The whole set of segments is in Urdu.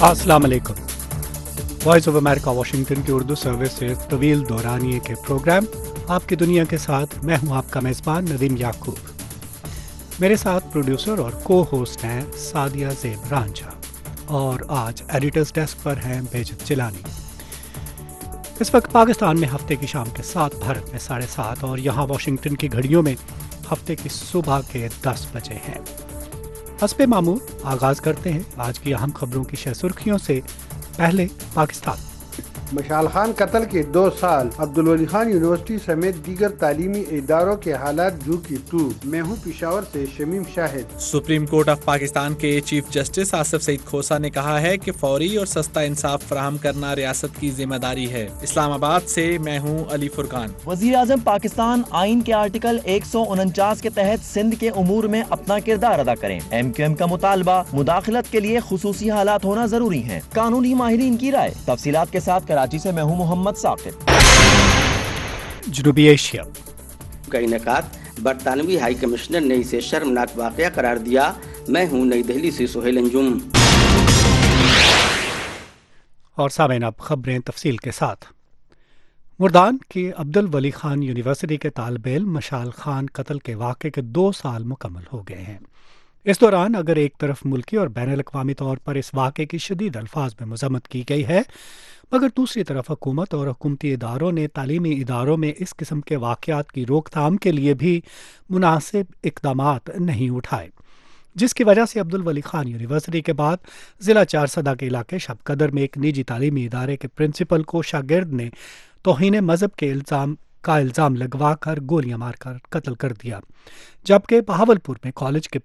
السلام علیکم۔ وائس آف امریکہ واشنگٹن کی اردو سروس سے طویل دورانیے کے پروگرام آپ کی دنیا کے ساتھ میں ہوں آپ کا میزبان ندیم یعقوب۔ میرے ساتھ پروڈیوسر اور کو ہوسٹ ہیں سعدیہ زیب رانجھا، اور آج ایڈیٹرز ڈیسک پر ہیں بہجت جیلانی۔ اس وقت پاکستان میں ہفتے کی شام کے 7، بھارت میں 7:30 اور یہاں واشنگٹن کی گھڑیوں میں ہفتے کی صبح کے 10 بجے ہیں۔ حسب معمول آغاز کرتے ہیں آج کی اہم خبروں کی شہ سرخیوں سے۔ پہلے پاکستان۔ مشال خان قتل کے 2 سال، عبدالولی خان یونیورسٹی سمیت دیگر تعلیمی اداروں کے حالات جو کی تو۔ میں ہوں پشاور سے Shamim Shahid. Supreme court of Pakistan کے چیف جسٹس آصف سعید کھوسہ نے کہا ہے کہ فوری اور سستا انصاف فراہم کرنا ریاست کی ذمہ داری ہے۔ اسلام آباد سے میں ہوں علی فرقان۔ وزیر اعظم پاکستان آئین کے آرٹیکل 149 کے تحت سندھ کے امور میں اپنا کردار ادا کریں۔ ایم کیو ایم کا مطالبہ، مداخلت کے لیے خصوصی حالات ہونا ضروری ہیں، قانونی ماہرین کی رائے۔ تفصیلات کے ساتھ کراچی سے میں ہوں محمد ثاقب۔ جنوبی ایشیا کا انعقاد برطانوی ہائی کمشنر نے اسے شرمناک واقعہ قرار دیا۔ میں ہوں نئی دہلی سے سہیل انجم۔ اور سامعین اب خبریں تفصیل کے ساتھ۔ مردان کی عبدالولی خان یونیورسٹی کے طالب علم مشال خان قتل کے واقعے کے 2 سال مکمل ہو گئے ہیں۔ اس دوران اگر ایک طرف ملکی اور بین الاقوامی طور پر اس واقعے کی شدید الفاظ میں مذمت کی گئی ہے، مگر دوسری طرف حکومت اور حکومتی اداروں نے تعلیمی اداروں میں اس قسم کے واقعات کی روک تھام کے لیے بھی مناسب اقدامات نہیں اٹھائے، جس کی وجہ سے عبدالولی خان یونیورسٹی کے بعد ضلع چارسدہ کے علاقے شب قدر میں ایک نجی تعلیمی ادارے کے پرنسپل کو شاگرد نے توہین مذہب کے الزام لگوا کر گولیاں مار کر قتل کر دیا، جبکہ بہاولپور میں کالج کے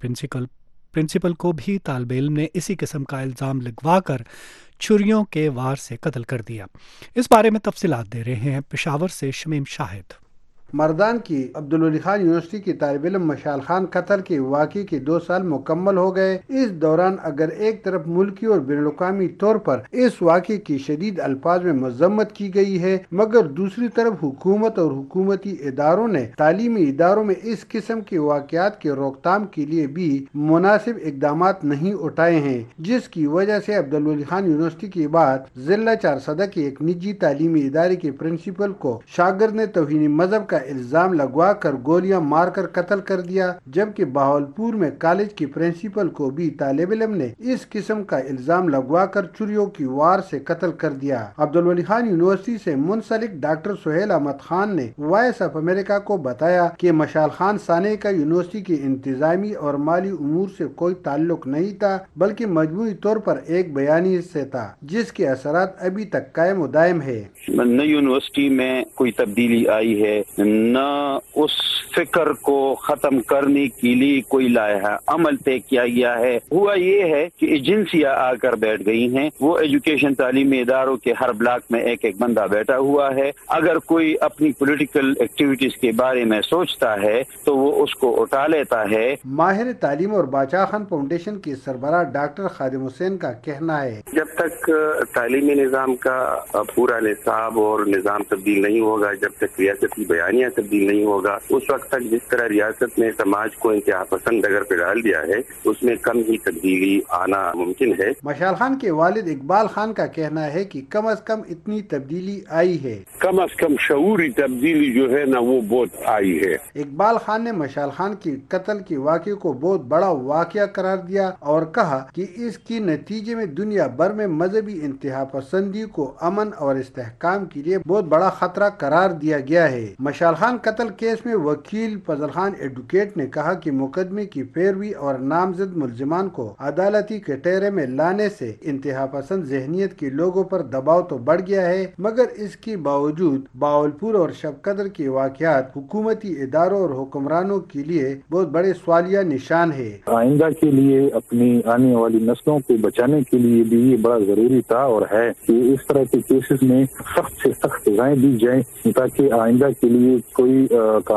پرنسپل کو بھی طالب علم نے اسی قسم کا الزام لگوا کر چھریوں کے وار سے قتل کر دیا۔ اس بارے میں تفصیلات دے رہے ہیں پشاور سے شمیم شاہد۔ مردان کی عبدالولی خان یونیورسٹی کی طالب علم مشال خان قتل کے واقعے کے 2 سال مکمل ہو گئے۔ اس دوران اگر ایک طرف ملکی اور بین الاقوامی طور پر اس واقعے کی شدید الفاظ میں مذمت کی گئی ہے، مگر دوسری طرف حکومت اور حکومتی اداروں نے تعلیمی اداروں میں اس قسم کے واقعات کے روک تھام کے لیے بھی مناسب اقدامات نہیں اٹھائے ہیں، جس کی وجہ سے عبدالولی خان یونیورسٹی کے بعد ضلع چارسدہ کے ایک نجی تعلیمی ادارے کے پرنسپل کو شاگرد نے توہین مذہب کا الزام لگوا کر گولیاں مار کر قتل کر دیا، جبکہ بہاولپور میں کالج کے پرنسپل کو بھی طالب علم نے اس قسم کا الزام لگوا کر چھریوں کی وار سے قتل کر دیا۔ عبدالولی خان یونیورسٹی سے منسلک ڈاکٹر سہیل احمد خان نے وائس آف امریکہ کو بتایا کہ مشال خان سانے کا یونیورسٹی کے انتظامی اور مالی امور سے کوئی تعلق نہیں تھا، بلکہ مجموعی طور پر ایک بیانیے سے تھا، جس کے اثرات ابھی تک قائم و دائم ہے۔ نہ یونیورسٹی میں کوئی تبدیلی آئی ہے، نہ اس فکر کو ختم کرنے کے لیے کوئی لائحہ عمل طے کیا گیا ہے۔ ہوا یہ ہے کہ ایجنسیاں آ کر بیٹھ گئی ہیں، وہ ایجوکیشن تعلیمی اداروں کے ہر بلاک میں ایک بندہ بیٹھا ہوا ہے۔ اگر کوئی اپنی پولیٹیکل ایکٹیویٹیز کے بارے میں سوچتا ہے تو وہ اس کو اٹھا لیتا ہے۔ ماہر تعلیم اور باچا خان فاؤنڈیشن کے سربراہ ڈاکٹر خادم حسین کا کہنا ہے، جب تک تعلیمی نظام کا پورا نصاب اور نظام تبدیل نہیں ہوگا، جب تک ریاستی بیانیہ تبدیل نہیں ہوگا، اس وقت تک جس طرح ریاست نے سماج کو انتہا پسند ڈگر پہ ڈال دیا ہے، اس میں کم ہی تبدیلی آنا ممکن ہے۔ مشال خان کے والد اقبال خان کا کہنا ہے کہ کم از کم اتنی تبدیلی آئی ہے، کم از کم شعوری تبدیلی جو ہے نا وہ بہت آئی ہے۔ اقبال خان نے مشال خان کے قتل کے واقعے کو بہت بڑا واقعہ قرار دیا اور کہا کہ اس کے نتیجے میں دنیا بھر میں مذہبی انتہا پسندی کو امن اور استحکام کے لیے بہت بڑا خطرہ قرار دیا گیا ہے۔ مشال خان قتل کیس میں وکیل فضل خان ایڈوکیٹ نے کہا کہ مقدمے کی پیروی اور نامزد ملزمان کو عدالتی کٹہرے میں لانے سے انتہا پسند ذہنیت کے لوگوں پر دباؤ تو بڑھ گیا ہے، مگر اس کے باوجود بہاولپور اور شب قدر کے واقعات حکومتی اداروں اور حکمرانوں کے لیے بہت بڑے سوالیہ نشان ہے۔ آئندہ کے لیے اپنی آنے والی نسلوں کو بچانے کے لیے بھی یہ بڑا ضروری تھا اور ہے کہ اس طرح کے کیسز میں سخت سے سخت سزائیں دی جائیں، تاکہ آئندہ کے لیے کوئی قانون کو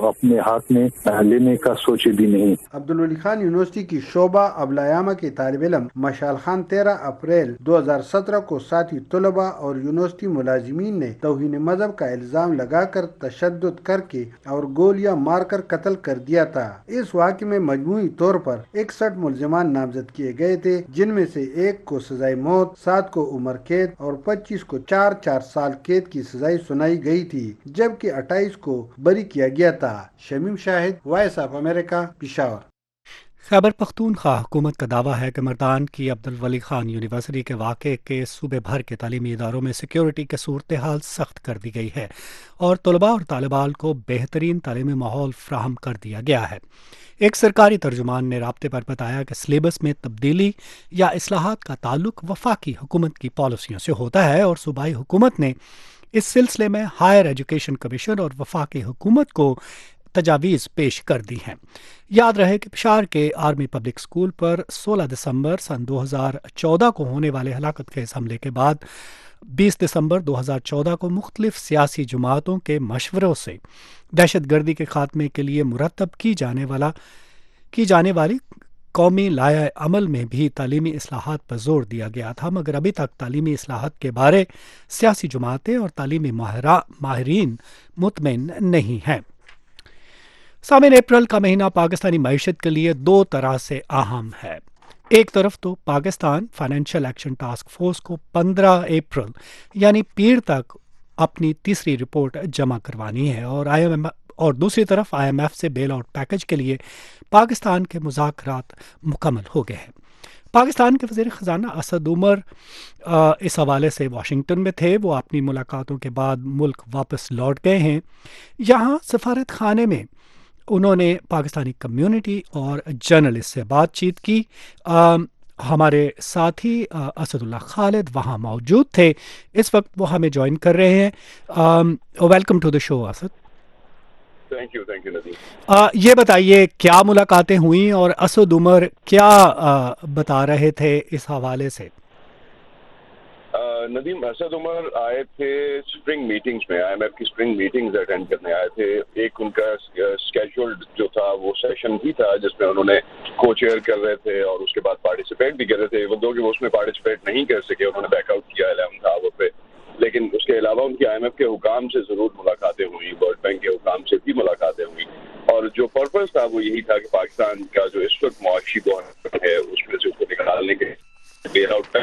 اپنے ہاتھ میں لینے کا سوچے بھی نہیں۔ عبدالولی خان یونیورسٹی کی شعبہ ابلیامہ کے طالب علم مشال خان 13 اپریل 2017 کو ساتھی طلباء اور یونیورسٹی ملازمین نے توہین مذہب کا الزام لگا کر تشدد کر کے اور گولیاں مار کر قتل کر دیا تھا۔ اس واقعے میں مجموعی طور پر 61 ملزمان نامزد کیے گئے تھے، جن میں سے 1 کو سزائے موت، 7 کو عمر قید اور 25 کو 4 سال قید کی سزائیں سنائی گئی تھی، جبکہ 28 کو بری کیا گیا تھا۔ Shamim Shahid, voice of America, Peshawar. Khyber Pakhtunkhwa حکومت کا دعویٰ ہے کہ مردان کی عبدالولی خان یونیورسٹی کے واقعے کے صوبے بھر کے تعلیمی اداروں میں سیکیورٹی کی صورتحال سخت کر دی گئی ہے اور طلباء اور طالبات کو بہترین تعلیمی ماحول فراہم کر دیا گیا ہے۔ ایک سرکاری ترجمان نے رابطے پر بتایا کہ سلیبس میں تبدیلی یا اصلاحات کا تعلق وفاقی حکومت کی پالیسیوں سے ہوتا ہے اور صوبائی حکومت نے اس سلسلے میں ہائر ایجوکیشن کمیشن اور وفاقی حکومت کو تجاویز پیش کر دی ہیں۔ یاد رہے کہ پشاور کے آرمی پبلک اسکول پر 16 دسمبر سن 2014 کو ہونے والے ہلاکت خیز حملے کے بعد 20 دسمبر 2014 کو مختلف سیاسی جماعتوں کے مشوروں سے دہشت گردی کے خاتمے کے لیے مرتب کی جانے والی قومی لائحہ عمل میں بھی تعلیمی اصلاحات پر زور دیا گیا تھا، مگر ابھی تک تعلیمی اصلاحات کے بارے سیاسی جماعتیں اور تعلیمی ماہرین مطمئن نہیں ہیں۔ سامعین، اپریل کا مہینہ پاکستانی معیشت کے لیے 2 طرح سے اہم ہے۔ ایک طرف تو Pakistan financial action task force کو 15 اپریل یعنی پیر تک اپنی تیسری رپورٹ جمع کروانی ہے اور دوسری طرف IMF سے بیل آؤٹ پیکج کے لیے پاکستان کے مذاکرات مکمل ہو گئے ہیں۔ پاکستان کے وزیر خزانہ اسد عمر اس حوالے سے واشنگٹن میں تھے۔ وہ اپنی ملاقاتوں کے بعد ملک واپس لوٹ گئے ہیں۔ یہاں سفارت خانے میں انہوں نے پاکستانی کمیونٹی اور جرنلسٹ سے بات چیت کی۔ ہمارے ساتھی اسد اللہ خالد وہاں موجود تھے، اس وقت وہ ہمیں جوائن کر رہے ہیں۔ Welcome to the show Asad. Thank you Nadeem. یہ بتائیے کیا ملاقاتیں ہوئیں اور اسد عمر کیا بتا رہے تھے اس حوالے سے؟ ندیم، اسد عمر آئے تھے اسپرنگ میٹنگز میں، IMF کی اسپرنگ میٹنگز اٹینڈ کرنے آئے تھے۔ ایک ان کا اسکیجولڈ جو تھا وہ سیشن بھی تھا جس میں انہوں نے کو چیئر کر رہے تھے اور اس کے بعد پارٹیسپیٹ بھی کر رہے تھے۔ وہ کہ وہ اس میں پارٹیسپیٹ نہیں کر سکے، انہوں نے بیک آؤٹ کیا 11 آور پہ، لیکن اس کے علاوہ ان کی IMF کے حکام سے ضرور ملاقاتیں ہوئی، ورلڈ بینک کے حکام سے بھی ملاقاتیں ہوئی، اور جو پرپز تھا وہ یہی تھا کہ پاکستان کا جو اس وقت معاشی بحران ہے اس میں سے اس کو نکالنے کے بیل آؤٹ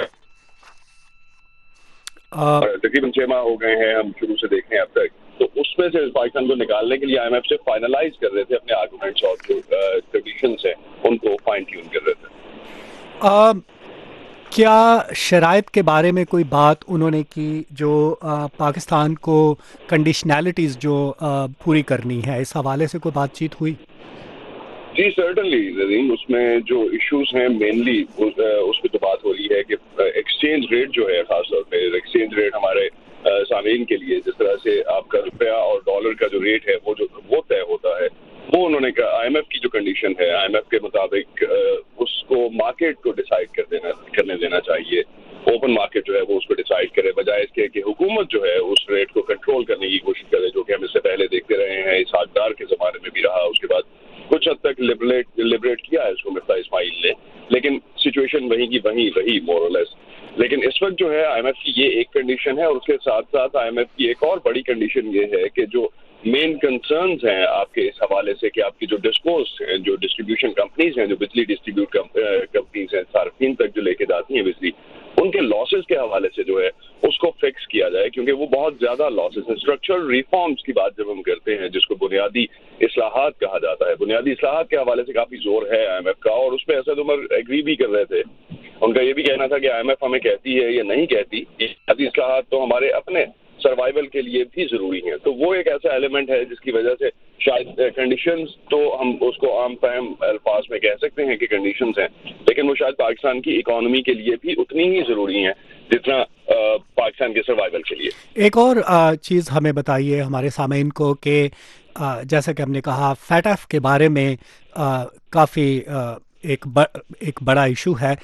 تقریباً 6 ماہ ہو گئے ہیں ہم شروع سے دیکھ رہے ہیں اب تک، تو اس میں سے پاکستان کو نکالنے کے لیے IMF سے فائنلائز کر رہے تھے اپنے آرگومنٹس اور جو کنڈیشنز ہیں ان کو فائن ٹیون کر رہے تھے۔ کیا شرائط کے بارے میں کوئی بات انہوں نے کی جو پاکستان کو کنڈیشنالٹیز جو پوری کرنی ہے، اس حوالے سے کوئی بات چیت ہوئی؟ جی سرٹنلی ندیم، اس میں جو ایشوز ہیں مینلی اس پہ تو بات ہو رہی ہے کہ ایکسچینج ریٹ جو ہے، خاص طور پہ ایکسچینج ریٹ ہمارے سامعین کے لیے جس طرح سے آپ کا روپیہ اور ڈالر کا جو ریٹ ہے وہ طے ہوتا ہے، وہ انہوں نے کہا IMF کی جو کنڈیشن ہے IMF کے مطابق اس کو مارکیٹ کو ڈیسائیڈ کرنے دینا چاہیے۔ اوپن مارکیٹ جو ہے وہ اس کو ڈیسائیڈ کرے، بجائے اس کے کہ حکومت جو ہے اس ریٹ کو کنٹرول کرنے کی کوشش کرے، جو کہ ہم اس سے پہلے دیکھتے رہے ہیں، اسحاق ڈار کے زمانے میں بھی رہا، اس کے بعد کچھ حد تک لبریٹ کیا ہے اس کو مرزا اسماعیل نے، لیکن سچویشن وہیں کی وہیں رہی مور اور لیس۔ لیکن اس وقت جو ہے IMF کی یہ ایک کنڈیشن ہے، اور اس کے ساتھ ساتھ IMF کی ایک اور بڑی کنڈیشن یہ ہے کہ جو مین کنسرنز ہیں آپ کے اس حوالے سے کہ آپ کی جو ڈسپوز ہیں، جو ڈسٹریبیوشن کمپنیز ہیں، جو بجلی ڈسٹریبیوٹ کمپنیز ہیں، صارفین تک جو لے کے جاتی ہیں بجلی، ان کے لاسز کے حوالے سے جو ہے اس کو فکس کیا جائے، کیونکہ وہ بہت زیادہ لاسز ہیں۔ اسٹرکچرل ریفارمز کی بات جب ہم کرتے ہیں جس کو بنیادی اصلاحات کہا جاتا ہے، بنیادی اصلاحات کے حوالے سے کافی زور ہے IMF کا، اور اس پہ اسد عمر ایگری بھی کر رہے تھے۔ ان کا یہ بھی کہنا تھا کہ IMF ہمیں کہتی ہے یا نہیں کہتی، بنیادی اصلاحات تو ہمارے اپنے سروائیول کے لیے بھی ضروری ہیں، تو وہ ایک ایسا ایلیمنٹ ہے جس کی وجہ سے شاید کنڈیشنز تو ہم اس کو عام فہم الفاظ میں کہہ سکتے ہیں کہ کنڈیشنز ہیں، لیکن وہ شاید پاکستان کی اکانومی کے لیے بھی اتنی ہی ضروری ہیں جتنا پاکستان کے سروائیول کے لیے۔ ایک اور چیز ہمیں بتائیے ہمارے سامعین کو کہ جیسا کہ ہم نے کہا FATF کے بارے میں کافی ایک بڑا ایشو ہے،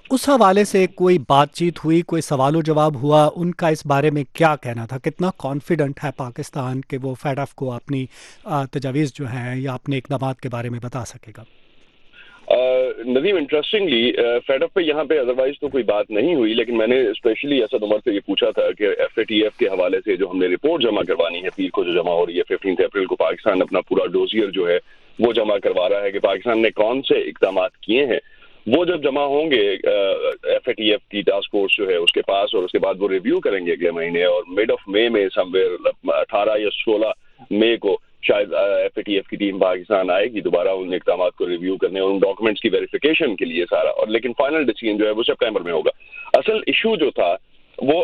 اس حوالے سے کوئی بات چیت ہوئی, کوئی سوال و جواب ہوا, ان کا اس بارے میں کیا کہنا تھا؟ کتنا کانفیڈنٹ ہے پاکستان کہ وہ فیڈ ایف کو اپنی تجاویز جو ہیں یا اپنے اقدامات کے بارے میں بتا سکے گا؟ ندیم, انٹرسٹنگلی فیڈ ایف پہ یہاں پہ ادروائز تو کوئی بات نہیں ہوئی, لیکن میں نے اسپیشلی اسد عمر سے یہ پوچھا تھا کہ ایف اے ٹی ایف کے حوالے سے جو ہم نے رپورٹ جمع کروانی ہے پیر کو جو جمع ہو رہی ہے 15 اپریل کو, پاکستان اپنا پورا ڈوزیئر جو ہے وہ جمع کروا رہا ہے کہ پاکستان نے کون سے اقدامات کیے ہیں. وہ جب جمع ہوں گے ایف اے ٹی ایف کی ٹاسک فورس جو ہے اس کے پاس, اور اس کے بعد وہ ریویو کریں گے اگلے مہینے, اور مڈ آف مئی میں سم ویئر 18 یا 16 مئی کو شاید ایف اے ٹی ایف کی ٹیم پاکستان آئے گی دوبارہ ان اقدامات کو ریویو کرنے اور ان ڈاکومنٹس کی ویریفیکیشن کے لیے سارا, اور لیکن فائنل ڈیسیژن جو ہے وہ سپٹمبر میں ہوگا. اصل ایشو جو تھا وہ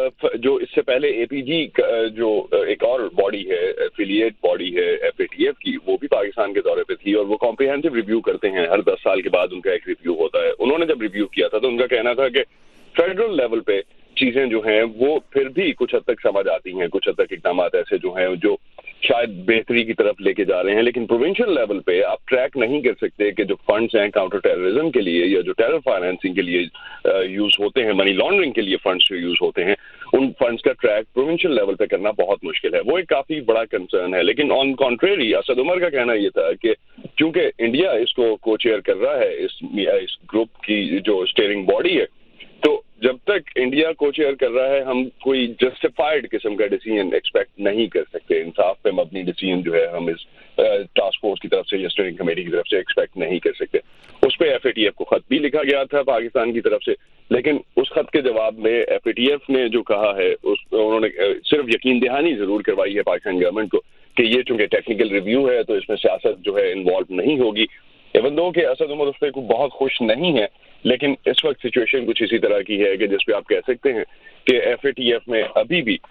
جو اس سے پہلے اے پی جی جو ایک اور باڈی ہے, ایفیلیٹ باڈی ہے ایف اے ٹی ایف کی, وہ بھی پاکستان کے دورے پہ تھی, اور وہ کمپریہنسو ریویو کرتے ہیں ہر 10 سال کے بعد ان کا ایک ریویو ہوتا ہے. انہوں نے جب ریویو کیا تھا تو ان کا کہنا تھا کہ فیڈرل لیول پہ چیزیں جو ہیں وہ پھر بھی کچھ حد تک سمجھ آتی ہیں, کچھ حد تک اقدامات ایسے جو ہیں جو شاید بہتری کی طرف لے کے جا رہے ہیں, لیکن پروونشل لیول پہ آپ ٹریک نہیں کر سکتے کہ جو فنڈز ہیں کاؤنٹر ٹیررزم کے لیے یا جو ٹیرر فائنینسنگ کے لیے یوز ہوتے ہیں, منی لانڈرنگ کے لیے فنڈز جو یوز ہوتے ہیں, ان فنڈز کا ٹریک پروونشل لیول پہ کرنا بہت مشکل ہے. وہ ایک کافی بڑا کنسرن ہے. لیکن آن کنٹریری اسد عمر کا کہنا یہ تھا کہ چونکہ انڈیا اس کو کو چیئر کر رہا ہے اس گروپ کی جو اسٹیئرنگ باڈی ہے, تو جب تک انڈیا کو چیئر کر رہا ہے ہم کوئی جسٹیفائڈ قسم کا ڈیسیژن ایکسپیکٹ نہیں کر سکتے. انصاف پہ مبنی ڈیسیژن جو ہے ہم اس ٹاسک فورس کی طرف سے یا اسٹیئرنگ کمیٹی کی طرف سے ایکسپیکٹ نہیں کر سکتے. اس پہ ایف اے ٹی ایف کو خط بھی لکھا گیا تھا پاکستان کی طرف سے, لیکن اس خط کے جواب میں ایف اے ٹی ایف نے جو کہا ہے انہوں نے صرف یقین دہانی ضرور کروائی ہے پاکستان گورنمنٹ کو کہ یہ چونکہ ٹیکنیکل ریویو ہے تو اس میں سیاست جو ہے انوالو نہیں ہوگی. ایون دو کہ اسد عمر اس پہ بہت خوش نہیں ہے, لیکن اس وقت سچویشن کچھ اسی طرح کی ہے کہ جس پہ آپ کہہ سکتے ہیں کہ ایف اے ٹی ایف میں ابھی بھی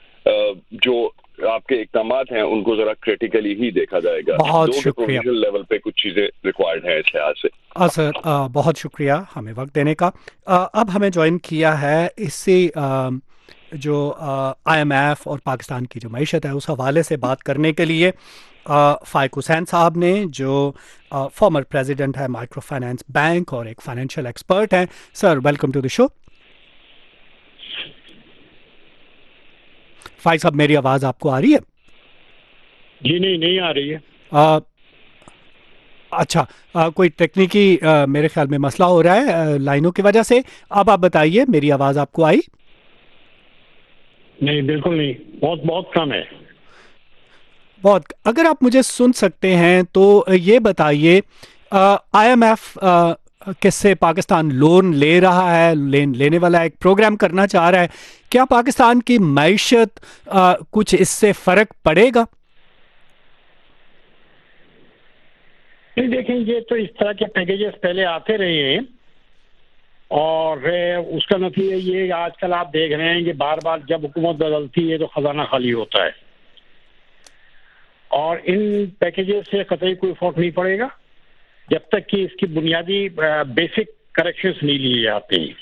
جو آپ کے اقدامات ہیں ان کو ذرا کریٹیکلی ہی دیکھا جائے گا. بہت شکریہ. لیول پہ کچھ چیزیں ریکوائرڈ ہیں اس لحاظ سے. سر بہت شکریہ ہمیں وقت دینے کا. اب ہمیں جوائن کیا ہے اس سے جو آئی ایم ایف اور پاکستان کی جو معیشت ہے اس حوالے سے بات کرنے کے لیے فائق حسین صاحب نے, جو فارمر پریزیڈنٹ ہے مائکرو فائنانس بینک اور ایک فائنینشیل ایکسپرٹ ہیں. سر ویلکم ٹو دی شو. فائق صاحب میری آواز آپ کو آ رہی ہے؟ جی نہیں آ رہی ہے. اچھا, کوئی تکنیکی میرے خیال میں مسئلہ ہو رہا ہے لائنوں کی وجہ سے. اب آپ بتائیے میری آواز آپ کو آئی؟ نہیں بالکل نہیں, بہت کم ہے. بہت. اگر آپ مجھے سن سکتے ہیں تو یہ بتائیے, آئی ایم ایف کس سے پاکستان لون لے رہا ہے, لینے والا ایک پروگرام کرنا چاہ رہا ہے, کیا پاکستان کی معیشت کچھ اس سے فرق پڑے گا؟ دیکھیں یہ تو اس طرح کے پیکیجز پہلے آتے رہے ہیں, اور اس کا نتیجہ یہ آج کل آپ دیکھ رہے ہیں کہ بار بار جب حکومت بدلتی ہے تو خزانہ خالی ہوتا ہے, اور ان پیکیجز سے قطعی کوئی فرق نہیں پڑے گا جب تک کہ اس کی بنیادی بیسک کریکشنز نہیں لیے جاتے ہیں.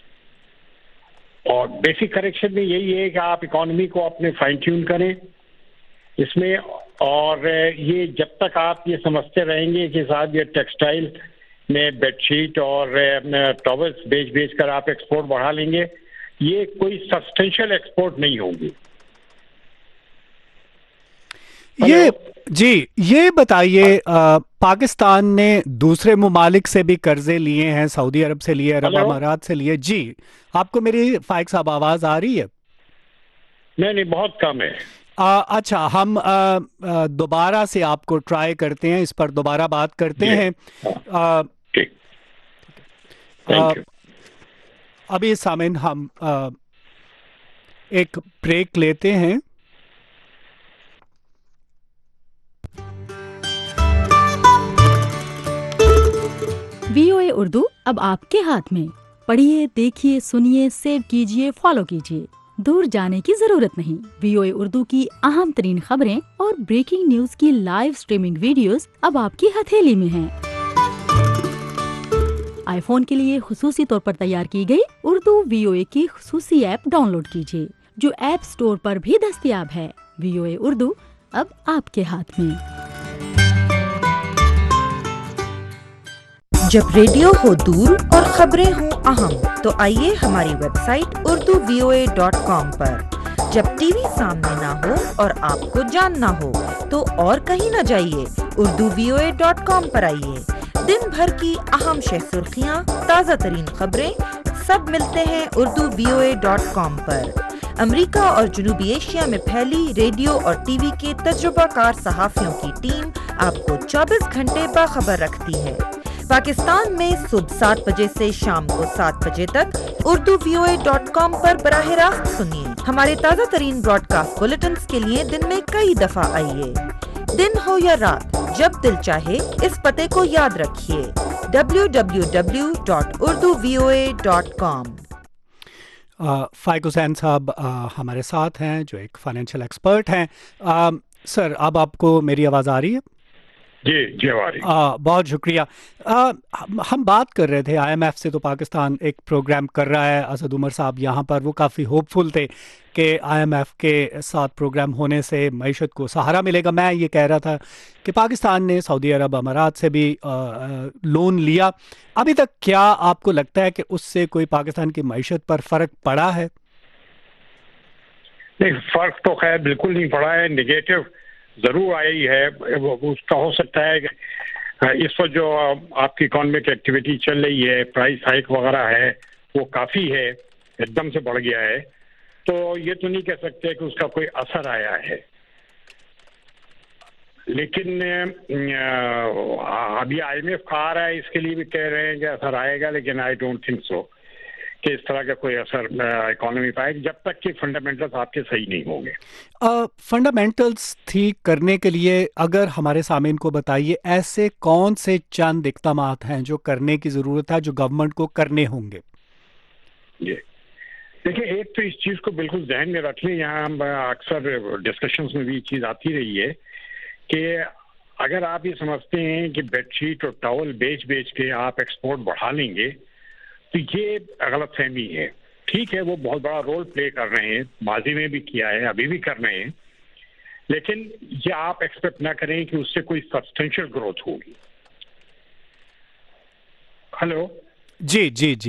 اور بیسک کریکشن میں یہی ہے کہ آپ اکانومی کو اپنے فائن ٹیون کریں اس میں, اور یہ جب تک آپ یہ سمجھتے رہیں گے کہ صاحب یہ ٹیکسٹائل میں بیڈ شیٹ اور ٹاولز بیچ کر آپ ایکسپورٹ بڑھا لیں گے, یہ کوئی سبسٹینشیل ایکسپورٹ نہیں ہوگی. یہ بتائیے, پاکستان نے دوسرے ممالک سے بھی قرضے لیے ہیں, سعودی عرب سے لیے, عرب امارات سے لیے. جی آپ کو میری فائق صاحب آواز آ رہی ہے؟ نہیں بہت کم ہے. اچھا, ہم دوبارہ سے آپ کو ٹرائی کرتے ہیں, اس پر دوبارہ بات کرتے ہیں. ابھی سامعین ہم ایک بریک لیتے ہیں. وی او اے اردو اب آپ کے ہاتھ میں. پڑھیے, دیکھیے, سنیے, سیو کیجیے, فالو کیجیے. دور جانے کی ضرورت نہیں. وی او اے اردو کی اہم ترین خبریں اور بریکنگ نیوز کی لائیو سٹریمنگ ویڈیوز اب آپ کی ہتھیلی میں ہیں. آئی فون کے لیے خصوصی طور پر تیار کی گئی اردو وی او اے کی خصوصی ایپ ڈاؤن لوڈ کیجیے, جو ایپ سٹور پر بھی دستیاب ہے. وی او اے اردو اب آپ کے ہاتھ میں. جب ریڈیو ہو دور اور خبریں ہوں اہم تو آئیے ہماری ویب سائٹ urduvoa.com پر. جب ٹی وی سامنے نہ ہو اور آپ کو جاننا ہو تو اور کہیں نہ جائیے, urduvoa.com پر آئیے. دن بھر کی اہم شہ سرخیاں, تازہ ترین خبریں سب ملتے ہیں urduvoa.com پر. امریکہ اور جنوبی ایشیا میں پھیلی ریڈیو اور ٹی وی کے تجربہ کار صحافیوں کی ٹیم آپ کو 24 گھنٹے باخبر رکھتی ہے. پاکستان میں صبح 7 بجے سے شام کو 7 بجے تک urduvoa.com پر براہ راست سنیے. ہمارے تازہ ترین براڈ کاسٹ بلیٹنز کے لیے دن میں کئی دفعہ آئیے. دن ہو یا رات, جب دل چاہے اس پتے کو یاد رکھیے, www.urduvoa.com. فائق حسین صاحب ہمارے ساتھ ہیں جو ایک فائنینشیل ایکسپرٹ ہیں. سر, اب آپ کو میری آواز آ رہی ہے؟ جی آ رہی. بہت شکریہ. ہم بات کر رہے تھے IMF سے, تو پاکستان ایک پروگرام کر رہا ہے. اسد عمر صاحب یہاں پر وہ کافی ہوپ فل تھے کہ IMF کے ساتھ پروگرام ہونے سے معیشت کو سہارا ملے گا. میں یہ کہہ رہا تھا کہ پاکستان نے سعودی عرب امارات سے بھی لون لیا. ابھی تک کیا آپ کو لگتا ہے کہ اس سے کوئی پاکستان کی معیشت پر فرق پڑا ہے؟ نہیں, فرق تو خیر بالکل نہیں پڑا ہے. نگیٹو ضرور آئی ہے. اس کا ہو سکتا ہے کہ اس وقت جو آپ کی اکانومک ایکٹیویٹی چل رہی ہے, پرائس ہائیک وغیرہ ہے, وہ کافی ہے, ایک دم سے بڑھ گیا ہے. تو یہ تو نہیں کہہ سکتے کہ اس کا کوئی اثر آیا ہے. لیکن ابھی IMF کا آ رہا ہے, اس کے لیے بھی کہہ رہے ہیں کہ اثر آئے گا, لیکن آئی ڈونٹ تھنک سو کہ اس طرح کا کوئی اثر اکانومی پائے جب تک کہ فنڈامنٹلز آپ کے صحیح نہیں ہوں گے. فنڈامنٹلز ٹھیک کرنے کے لیے اگر ہمارے سامعین کو بتائیے ایسے کون سے چند اقدامات ہیں جو کرنے کی ضرورت ہے, جو گورنمنٹ کو کرنے ہوں گے؟ جی دیکھیں, ایک تو اس چیز کو بالکل ذہن میں رکھ لیں, یہاں اکثر ڈسکشنز میں بھی یہ چیز آتی رہی ہے کہ اگر آپ یہ سمجھتے ہیں کہ بیڈ شیٹ اور ٹاول بیچ کے آپ ایکسپورٹ بڑھا لیں گے تو یہ غلط فہمی ہے. ٹھیک ہے, وہ بہت بڑا رول پلے کر رہے ہیں, ماضی میں بھی کیا ہے, ابھی بھی کر رہے ہیں, لیکن یہ آپ ایکسپیکٹ نہ کریں کہ اس سے کوئی سبسٹینشیل گروتھ ہوگی. ہلو جی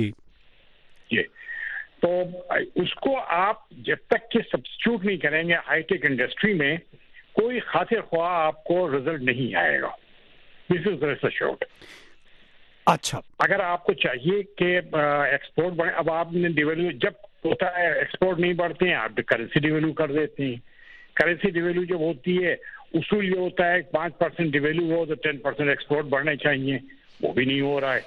تو اس کو آپ جب تک کہ سبسٹیوٹ نہیں کریں گے ہائی ٹیک انڈسٹری میں, کوئی خاطر خواہ آپ کو رزلٹ نہیں آئے گا. دس از ریسٹ ایشورڈ. اچھا, اگر آپ کو چاہیے کہ ایکسپورٹ بڑھے, اب آپ نے ڈیویلو جب ہوتا ہے ایکسپورٹ نہیں بڑھتے ہیں, آپ کرنسی ڈیویلو کر دیتے ہیں. کرنسی ڈیویلو جب ہوتی ہے, اصول یہ ہوتا ہے 5% ڈیویلو ہو تو 10% ایکسپورٹ بڑھنے چاہیے, وہ بھی نہیں ہو رہا ہے.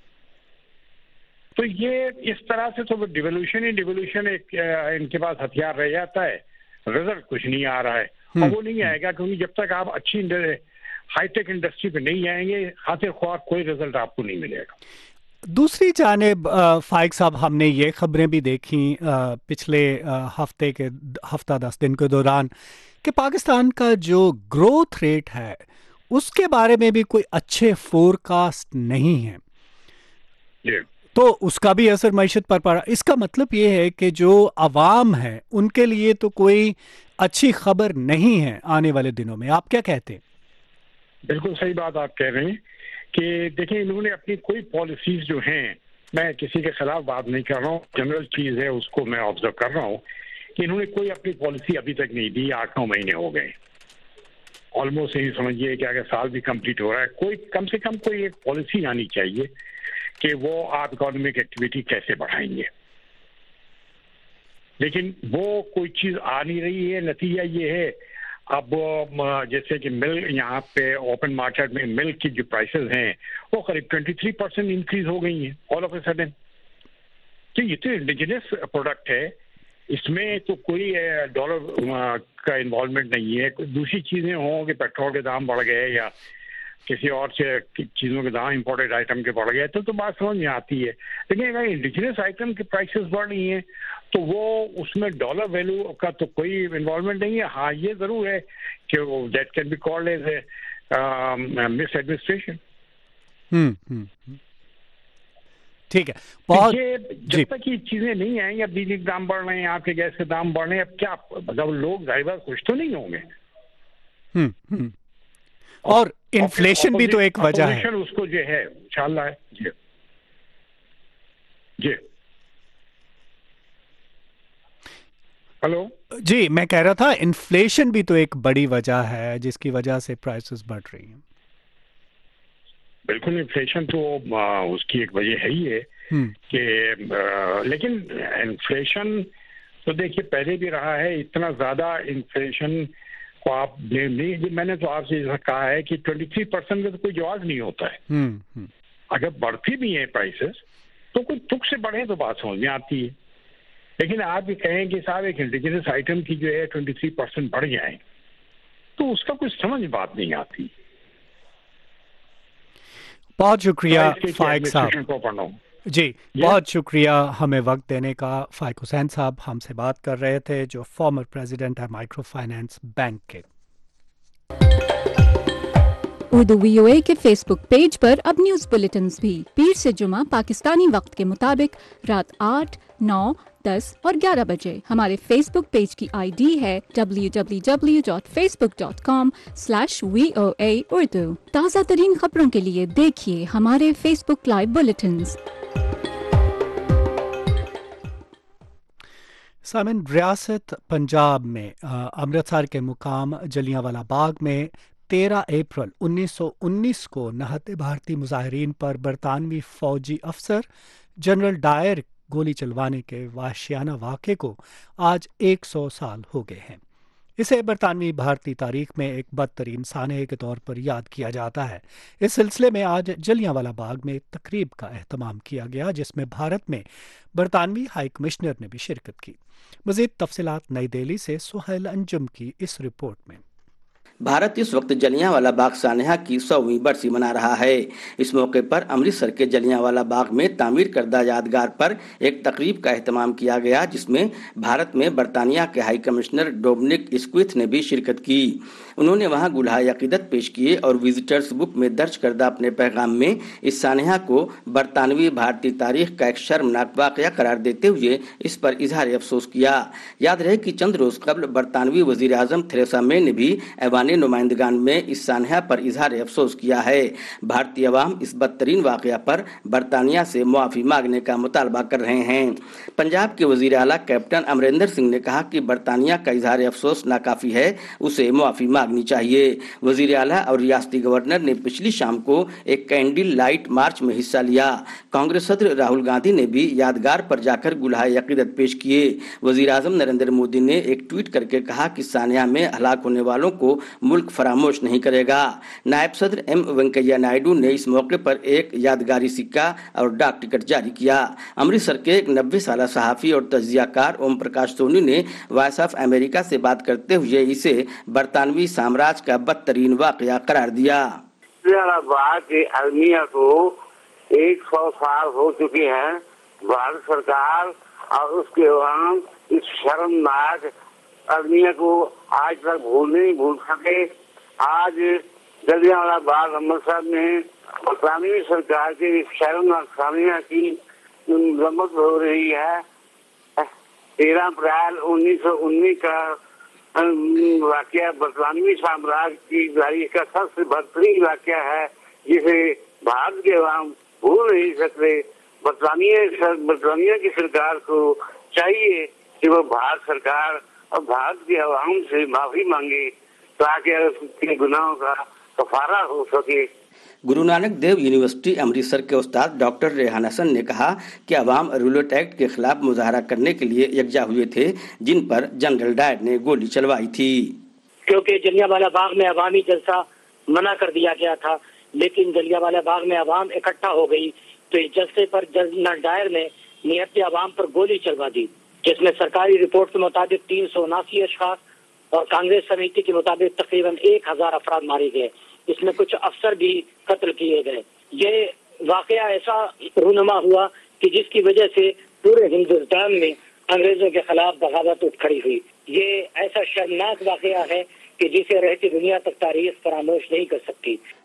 تو یہ اس طرح سے تو ڈیویلوشن ایک ان کے پاس ہتھیار رہ جاتا ہے, رزلٹ کچھ نہیں آ رہا ہے. اور وہ نہیں آئے گا کیونکہ جب تک آپ اچھی ہائی ٹیک انڈسٹری پہ نہیں آئیں گے, خاطر خواہ کوئی رزلٹ آپ کو نہیں ملے گا. دوسری جانب فائق صاحب, ہم نے یہ خبریں بھی دیکھیں پچھلے ہفتہ 10 دن کے دوران کہ پاکستان کا جو گروتھ ریٹ ہے اس کے بارے میں بھی کوئی اچھے فور کاسٹ نہیں ہے, تو اس کا بھی اثر معیشت پر پڑا. اس کا مطلب یہ ہے کہ جو عوام ہے ان کے لیے تو کوئی اچھی خبر نہیں ہے آنے والے دنوں میں. آپ کیا کہتے ہیں؟ بالکل صحیح بات آپ کہہ رہے ہیں کہ دیکھیں انہوں نے اپنی کوئی پالیسیز جو ہیں, میں کسی کے خلاف بات نہیں کر رہا ہوں, جنرل چیز ہے اس کو میں آبزرو کر رہا ہوں کہ انہوں نے کوئی اپنی پالیسی ابھی تک نہیں دی. 8-9 مہینے ہو گئے آلموسٹ, یہی سمجھیے کہ اگر سال بھی کمپلیٹ ہو رہا ہے, کوئی کم سے کم کوئی ایک پالیسی آنی چاہیے کہ وہ آپ اکانومک ایکٹیویٹی کیسے بڑھائیں گے. لیکن وہ کوئی چیز آ نہیں رہی ہے. نتیجہ یہ ہے اب جیسے کہ ملک یہاں پہ اوپن مارکیٹ میں ملک کی جو پرائسز ہیں وہ قریب 23% انکریز ہو گئی ہیں آل آف اے سڈن. تو یہ تو انڈیجنس پروڈکٹ ہے, اس میں تو کوئی ڈالر کا انوالومنٹ نہیں ہے. دوسری چیزیں ہوں کہ پیٹرول کے دام بڑھ گئے یا کسی اور سے چیزوں کے دام امپورٹڈ آئٹم کے بڑھ گئے تو بات سمجھ میں آتی ہے. لیکن اگر انڈیجنس آئٹم کے پرائسز بڑھ رہی ہیں تو وہ اس میں ڈالر ویلو کا تو کوئی انوالومنٹ نہیں ہے. ہاں یہ ضرور ہے کہ that can be called as a misadministration. ٹھیک ہے, جب تک یہ چیزیں نہیں آئیں گی, اب بجلی کے دام بڑھ رہے ہیں, آپ کے گیس کے دام بڑھ رہے ہیں, اب کیا مطلب لوگ ظاہر بات خوش تو نہیں ہوں گے. اور انفلیشن بھی تو ایک وجہ ہے. اس کو جو ہے انشاءاللہ ہے. جی ہلو جی میں کہہ رہا تھا انفلیشن بھی تو ایک بڑی وجہ ہے جس کی وجہ سے پرائسز بڑھ رہی ہیں. بالکل انفلیشن تو اس کی ایک وجہ ہے ہی ہے کہ لیکن انفلیشن تو دیکھیے پہلے بھی رہا ہے. اتنا زیادہ انفلیشن کو آپ میں نے تو آپ سے کہا ہے کہ 23% کا تو کوئی جواز نہیں ہوتا ہے. اگر بڑھتی بھی ہیں پرائسز تو کوئی تک سے بڑھے تو بات سمجھ میں آتی ہے. لیکن آپ بھی کہیں کہ صاحب ایک انڈیجنس آئٹم کی جو ہے 23% بڑھ جائیں تو اس کا کوئی سمجھ بات نہیں آتی. بہت شکریہ فائق صاحب. جی بہت شکریہ ہمیں وقت دینے کا. فائق حسین صاحب ہم سے بات کر رہے تھے جو فارمر پریزیڈنٹ ہے مائکرو فائنانس بینک کے. اردو VOA کے فیس بک پیج پر اب نیوز بلیٹنز بھی پیر سے جمعہ پاکستانی وقت کے مطابق رات 8, 9, 10 اور 11 بجے. ہمارے فیس بک پیج کی ID ہے www.facebook.com/VOA Urdu. تازہ ترین خبروں کے لیے دیکھیے ہمارے فیس بک لائیو بلیٹنز. سامن ریاست پنجاب میں امرتسر کے مقام جلیانوالہ باغ میں 13 اپریل 1919 کو نہتے بھارتی مظاہرین پر برطانوی فوجی افسر جنرل ڈائر گولی چلوانے کے وحشیانہ واقعے کو آج 100 سال ہو گئے ہیں. اسے برطانوی بھارتی تاریخ میں ایک بدترین سانحے کے طور پر یاد کیا جاتا ہے. اس سلسلے میں آج جلیانوالہ باغ میں تقریب کا اہتمام کیا گیا جس میں بھارت میں برطانوی ہائی کمشنر نے بھی شرکت کی. مزید تفصیلات نئی دہلی سے سہیل انجم کی اس رپورٹ میں. بھارت اس وقت جلیانوالہ باغ سانحہ کی 100ویں برسی منا رہا ہے. اس موقع پر امرتسر کے جلیانوالہ باغ میں تعمیر کردہ یادگار پر ایک تقریب کا اہتمام کیا گیا جس میں بھارت میں برطانیہ کے ہائی کمشنر ڈومنک اسکوتھ نے بھی شرکت کی. انہوں نے وہاں گلہائے عقیدت پیش کیے اور وزٹرز بک میں درج کردہ اپنے پیغام میں اس سانحہ کو برطانوی بھارتی تاریخ کا ایک شرمناک واقعہ قرار دیتے ہوئے اس پر اظہار افسوس کیا. یاد رہے کہ چند روز قبل برطانوی وزیر اعظم تھریسا مے نے بھی ایوان نمائندگان میں اس سانحہ پر اظہار افسوس کیا ہے. بھارتی عوام اس بدترین واقعہ پر برطانیہ سے معافی مانگنے کا مطالبہ کر رہے ہیں. پنجاب کے وزیر اعلیٰ کیپٹن امریندر سنگھ نے کہا کہ برطانیہ کا اظہار افسوس ناکافی ہے, اسے معافی مانگنی چاہیے. وزیر اعلیٰ اور ریاستی گورنر نے پچھلی شام کو ایک کینڈل لائٹ مارچ میں حصہ لیا. کانگریس صدر راہل گاندھی نے بھی یادگار پر جا کر گلہائے عقیدت پیش کیے. وزیر اعظم نریندر مودی نے ایک ٹویٹ کر کے کہا کہ سانحہ میں ہلاک ہونے والوں کو ملک فراموش نہیں کرے گا. نائب صدر ایم وینکیا نائیڈو نے اس موقع پر ایک یادگاری سکہ اور ڈاک ٹکٹ جاری کیا. امرتسر کے ایک 90 سالہ صحافی اور تجزیہ کار اوم پرکاش سونی نے وائس آف امریکہ سے بات کرتے ہوئے اسے برطانوی سامراج کا بدترین واقعہ قرار دیا. باغ کے المیہ کو 100 سال ہو چکے ہیں. بھارت سرکار اور اس کے عوام اس شرمناک المیہ کو آج تک نہیں بھول سکے. آج جلیانوالہ باغ امرتسر میں برطانوی سرکار کے شرمناک سانحہ کی مرمت ہو رہی ہے. 13 اپریل 1919 کا واقعہ برطانوی سامراج کی تاریخ کا سب سے بدترین واقعہ ہے جسے بھارت کے عوام بھول نہیں سکتے. برطانیہ کی سرکار کو چاہیے کہ وہ بھارت سرکار اور بھارت کے عوام سے معافی مانگے تاکہ اس کے گناہوں کا کفارہ ہو سکے. گرو نانک دیو یونیورسٹی امرتسر کے استاد ڈاکٹر ریحان حسن نے کہا کہ عوام رولٹ ایکٹ کے خلاف مظاہرہ کرنے کے لیے یکجا ہوئے تھے جن پر جنرل ڈائر نے گولی چلوائی تھی. کیونکہ جلیانوالہ باغ میں عوامی جلسہ منع کر دیا گیا تھا لیکن جلیانوالہ باغ میں عوام اکٹھا ہو گئی تو اس جلسے پر جنرل ڈائر نے نہتے عوام پر گولی چلوا دی جس میں سرکاری رپورٹ کے مطابق 379 اشخاص اور کانگریس سمیتی کے مطابق تقریباً 1000 افراد مارے گئے. اس میں کچھ افسر بھی قتل کیے گئے. یہ واقعہ ایسا رونما ہوا کہ جس کی وجہ سے پورے ہندوستان میں انگریزوں کے خلاف بغاوت اٹھ کھڑی ہوئی. یہ ایسا شرمناک واقعہ ہے کہ جسے رہتی دنیا تک تاریخ فراموش نہیں کر سکتی.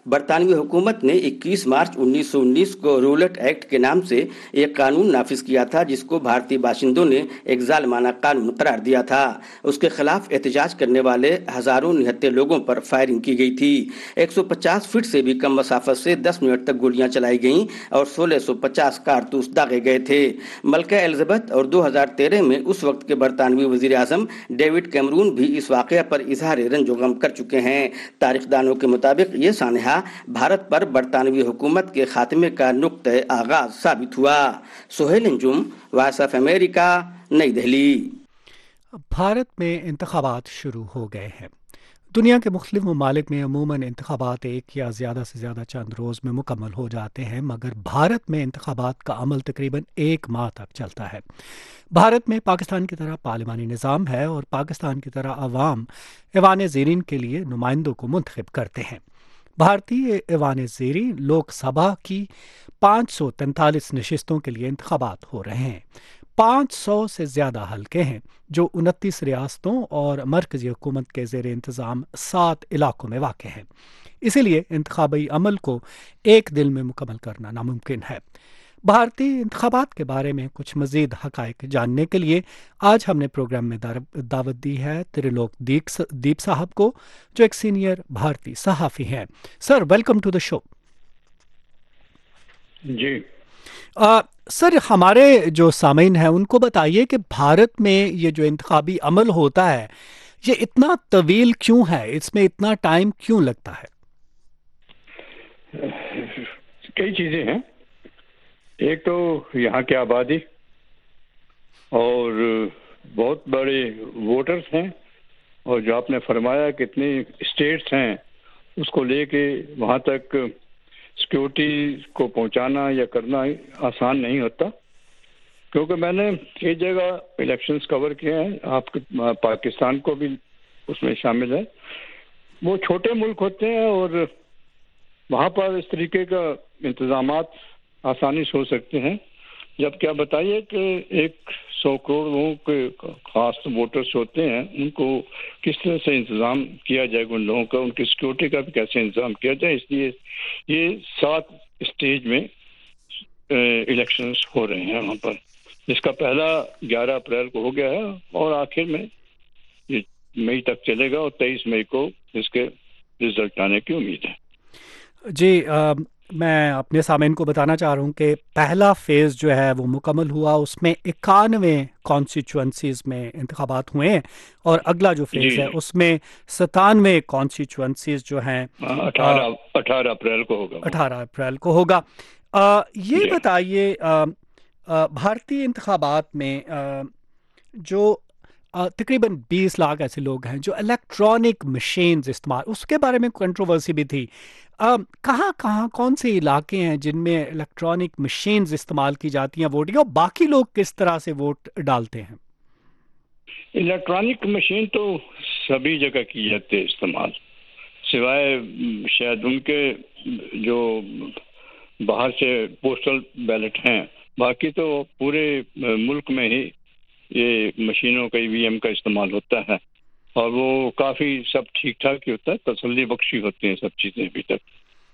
برطانوی حکومت نے 21 مارچ 1919 کو رولٹ ایکٹ کے نام سے ایک قانون نافذ کیا تھا جس کو بھارتی باشندوں نے ایک ظالمانہ قانون قرار دیا تھا۔ اس کے خلاف احتجاج کرنے والے ہزاروں نہتے لوگوں پر فائرنگ کی گئی تھی۔ 150 فٹ سے بھی کم مسافت سے 10 منٹ تک گولیاں چلائی گئیں اور 1650 کارتوس داغے گئے تھے۔ ملکہ الزبتھ اور 2013 میں اس وقت کے برطانوی وزیر اعظم ڈیوڈ کیمرون بھی اس واقعہ پر اظہار رنج و غم کر چکے ہیں۔ تاریخ دانوں کے مطابق یہ سانحہ بھارت پر برطانوی حکومت کے خاتمے کا نقطۂ آغاز ثابت ہوا۔ Sohail Anjum, voice of America, نئی دہلی۔ بھارت میں انتخابات شروع ہو گئے ہیں۔ دنیا کے مختلف ممالک میں عموماً انتخابات ایک یا زیادہ سے زیادہ چند روز میں مکمل ہو جاتے ہیں، مگر بھارت میں انتخابات کا عمل تقریباً 1 ماہ تک چلتا ہے۔ بھارت میں پاکستان کی طرح پارلیمانی نظام ہے اور پاکستان کی طرح عوام ایوان زیرین کے لیے نمائندوں کو منتخب کرتے ہیں۔ بھارتی ایوان زیرین لوک سبھا کی 543 نشستوں کے لیے انتخابات ہو رہے ہیں۔ 500 سے زیادہ حلقے ہیں جو 29 ریاستوں اور مرکزی حکومت کے زیر انتظام 7 علاقوں میں واقع ہیں۔ اسی لیے انتخابی عمل کو ایک دن میں مکمل کرنا ناممکن ہے۔ بھارتی انتخابات کے بارے میں کچھ مزید حقائق جاننے کے لیے آج ہم نے پروگرام میں دعوت دی ہے تریلوک دیپ صاحب کو، جو ایک سینئر بھارتی صحافی ہیں۔ سر، ویلکم ٹو دا شو۔ جی سر، ہمارے جو سامعین ہیں ان کو بتائیے کہ بھارت میں یہ جو انتخابی عمل ہوتا ہے یہ اتنا طویل کیوں ہے؟ اس میں اتنا ٹائم کیوں لگتا ہے؟ کئی چیزیں ہیں۔ ایک تو یہاں کی آبادی اور بہت بڑے ووٹرز ہیں، اور جو آپ نے فرمایا کتنے اسٹیٹس ہیں اس کو لے کے وہاں تک سیکیورٹی کو پہنچانا یا کرنا آسان نہیں ہوتا، کیونکہ میں نے کئی جگہ الیکشنز کور کیے ہیں، آپ پاکستان کو بھی اس میں شامل ہے۔ وہ چھوٹے ملک ہوتے ہیں اور وہاں پر اس طریقے کا انتظامات آسانی سے ہو سکتے ہیں، جب کیا بتائیے کہ 100 کروڑ لوگوں کے خاص ووٹرز ہوتے ہیں، ان کو کس طرح سے انتظام کیا جائے گا، ان لوگوں کا، ان کی سیکیورٹی کا بھی کیسے انتظام کیا جائے۔ اس لیے یہ 7 اسٹیج میں الیکشنز ہو رہے ہیں وہاں پر، جس کا پہلا 11 اپریل کو ہو گیا ہے اور آخر میں یہ مئی تک چلے گا، اور 23 مئی کو اس کے رزلٹ آنے کی امید ہے۔ جی، میں اپنے سامعین کو بتانا چاہ رہا ہوں کہ پہلا فیز جو ہے وہ مکمل ہوا، اس میں 91 کانسٹیچوئنسیز میں انتخابات ہوئے ہیں، اور اگلا جو فیز ہے اس میں 97 کانسٹیچوئنسیز جو ہیں 18 اپریل کو ہوگا۔ 18 اپریل کو ہوگا۔ یہ بتائیے، بھارتی انتخابات میں جو تقریباً 20 لاکھ ایسے لوگ ہیں جو الیکٹرانک مشینز استعمال، اس کے بارے میں کنٹروورسی بھی تھی۔ کہاں کون سے علاقے ہیں جن میں الیکٹرانک مشینز استعمال کی جاتی ہیں ووٹنگ، اور باقی لوگ کس طرح سے ووٹ ڈالتے ہیں؟ الیکٹرانک مشین تو سبھی جگہ کی جاتی ہے استعمال، سوائے شاید ان کے جو باہر سے پوسٹل بیلٹ ہیں، باقی تو پورے ملک میں ہی یہ مشینوں کا EVM کا استعمال ہوتا ہے، اور وہ کافی سب ٹھیک ٹھاک ہی ہوتا ہے، تسلی بخشی ہوتی ہیں سب چیزیں ابھی تک۔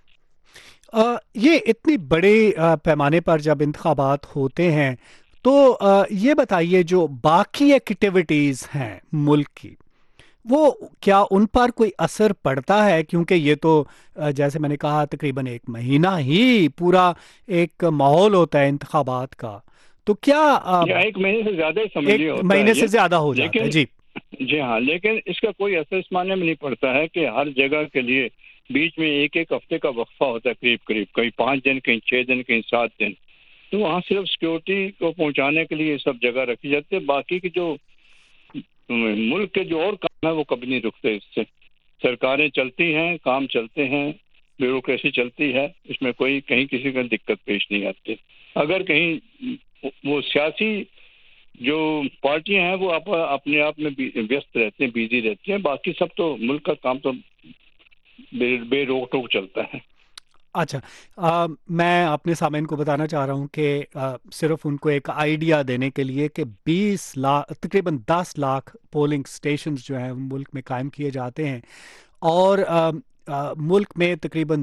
یہ اتنی بڑے پیمانے پر جب انتخابات ہوتے ہیں تو یہ بتائیے جو باقی ایکٹیویٹیز ہیں ملک کی، وہ کیا ان پر کوئی اثر پڑتا ہے؟ کیونکہ یہ تو جیسے میں نے کہا تقریباً 1 مہینہ ہی پورا ایک ماحول ہوتا ہے انتخابات کا، تو کیا 1 مہینے سے زیادہ سمجھیے ہوتا ہے، 1 مہینے سے زیادہ ہو جاتا ہے؟ جی ہاں، لیکن اس کا کوئی اثر اس معنی میں نہیں پڑتا ہے کہ ہر جگہ کے لیے بیچ میں 1 ہفتے کا وقفہ ہوتا ہے، قریب کہیں 5 دن، کہیں 6 دن، کہیں 7 دن، تو وہاں صرف سیکیورٹی کو پہنچانے کے لیے سب جگہ رکھی جاتی ہے۔ باقی کی جو ملک کے جو اور کام ہے وہ کبھی نہیں رکتے، اس سے سرکاریں چلتی ہیں، کام چلتے ہیں، بیوروکریسی چلتی ہے، اس میں کوئی کہیں کسی کا دقت پیش نہیں آتی۔ اگر کہیں وہ سیاسی جو پارٹیاں ہیں وہ اپنے آپ میں ویست رہتے ہیں، بیزی رہتی ہیں، باقی سب تو ملک کا کام تو بے روک ٹوک چلتا ہے۔ اچھا، میں اپنے سامعین کو بتانا چاہ رہا ہوں کہ صرف ان کو ایک آئیڈیا دینے کے لیے کہ 20 لاکھ تقریباً 10 لاکھ پولنگ سٹیشنز جو ہیں ملک میں قائم کیے جاتے ہیں، اور मुल्क में तकरीबन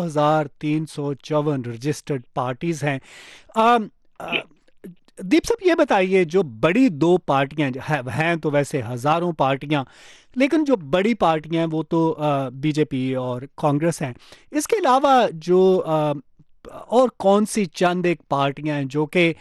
2354 रजिस्टर्ड पार्टीज हैं। दीप साहब ये बताइए, जो बड़ी दो पार्टियां हैं तो वैसे हज़ारों पार्टियां, लेकिन जो बड़ी पार्टियां हैं वो तो बीजेपी और कांग्रेस हैं। इसके अलावा जो और कौन सी चंद एक पार्टियां हैं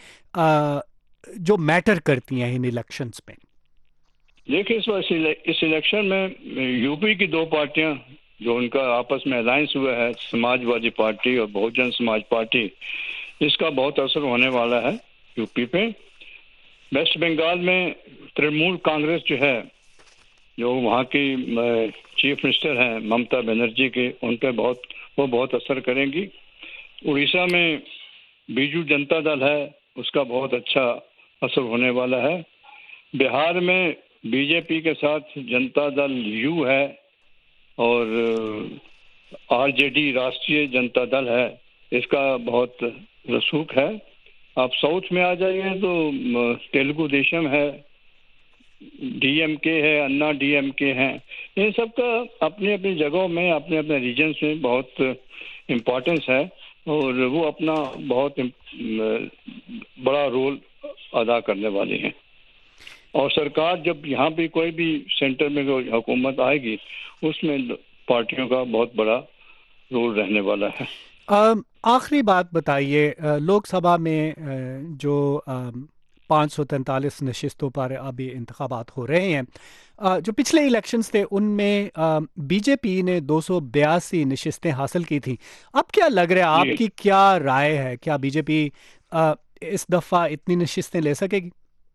जो मैटर करती हैं इन इलेक्शंस में? देखिए, इस इलेक्शन में यूपी की दो पार्टियां जो उनका आपस में अलायंस हुआ है, समाजवादी पार्टी और बहुजन समाज पार्टी, इसका बहुत असर होने वाला है यूपी पे। वेस्ट बंगाल में तृणमूल कांग्रेस जो है, जो वहाँ की चीफ मिनिस्टर हैं ममता बनर्जी के, उन पर वो बहुत असर करेंगी। उड़ीसा में बीजू जनता दल है, उसका बहुत अच्छा असर होने वाला है। बिहार में बीजेपी के साथ जनता दल यू है और आरजेडी राष्ट्रीय जनता दल है, इसका बहुत रसूख है। आप साउथ में आ जाइए तो तेलुगु देशम है, डीएमके है, अन्ना डीएमके हैं। इन सब का अपनी अपनी जगहों में, अपने अपने रीजन्स में बहुत इम्पोर्टेंस है और वो अपना बहुत बड़ा रोल अदा करने वाले हैं। और सरकार जब यहाँ भी कोई भी सेंटर में कोई हुकूमत आएगी, उसमें पार्टियों का बहुत बड़ा रोल रहने वाला है। आखिरी बात बताइए, लोकसभा में जो 543 नशिस्तों पर अभी इंतखाबात हो रहे हैं, जो पिछले इलेक्शंस थे उनमें बीजेपी ने 282 नशिस्तें हासिल की थी। अब क्या लग रहा है, आपकी क्या राय है, क्या बीजेपी इस दफ़ा इतनी नशिस्तें ले सकेगी?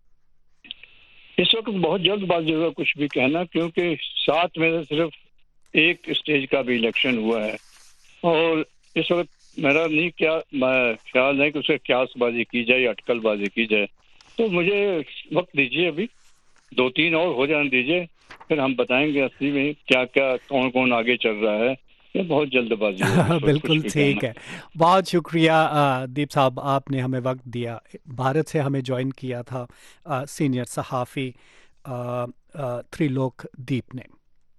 इस वक्त बहुत जल्दबाजी होगा कुछ भी कहना, क्योंकि 7 में से सिर्फ एक स्टेज का भी इलेक्शन हुआ है और इस वक्त मेरा ख्याल है कि उसे क्यासबाजी की जाए, अटकलबाजी की जाए। तो मुझे वक्त दीजिए, अभी 2-3 और हो जाने दीजिए, फिर हम बताएंगे असली में क्या क्या कौन कौन आगे चल रहा है। ये बहुत जल्दबाजी है। बिल्कुल ठीक है, बहुत शुक्रिया दीप साहब, आपने हमें वक्त दिया। भारत से हमें ज्वाइन किया था सीनियर सहाफ़ी त्रिलोक दीप ने।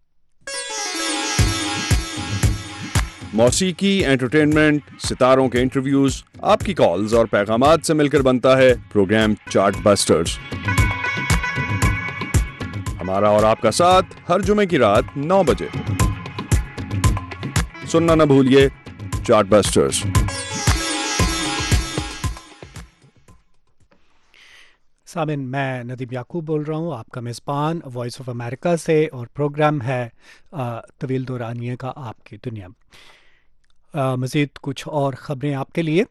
मौसीकी, एंटरटेनमेंट, सितारों के इंटरव्यूज, आपकी कॉल्स और पैगामात से मिलकर बनता है प्रोग्राम चार्ट बस्टर्स। हमारा और आपका साथ हर जुमे की रात 9 बजे। सुनना न भूलिए चार्ट बस्टर्स। सामिन, मैं नदीम याकूब बोल रहा हूँ, आपका मेज़बान वॉइस ऑफ अमेरिका से, और प्रोग्राम है तवील दौरानिये का आपकी दुनिया। मज़ीद कुछ और ख़बरें आपके लिए।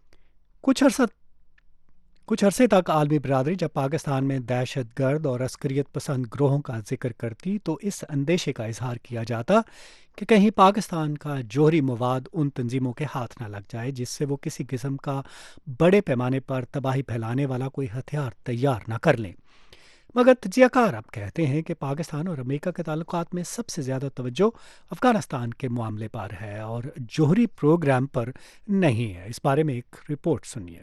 कुछ अरसे तक आलमी बरादरी जब पाकिस्तान में दहशतगर्द और अस्करियत पसंद ग्रोहों का जिक्र करती तो इस अंदेशे का इजहार किया जाता कि कहीं पाकिस्तान का जौहरी मवाद उन तंजीमों के हाथ न लग जाए जिससे वो किसी किस्म का बड़े पैमाने पर तबाही फैलाने वाला कोई हथियार तैयार न कर लें। मगर तजियाकार अब कहते हैं कि पाकिस्तान और अमेरिका के ताल्लुकात में सबसे ज़्यादा तवज्जो अफ़गानिस्तान के मामले पर है और जौहरी प्रोग्राम पर नहीं है। इस बारे में एक रिपोर्ट सुनिए।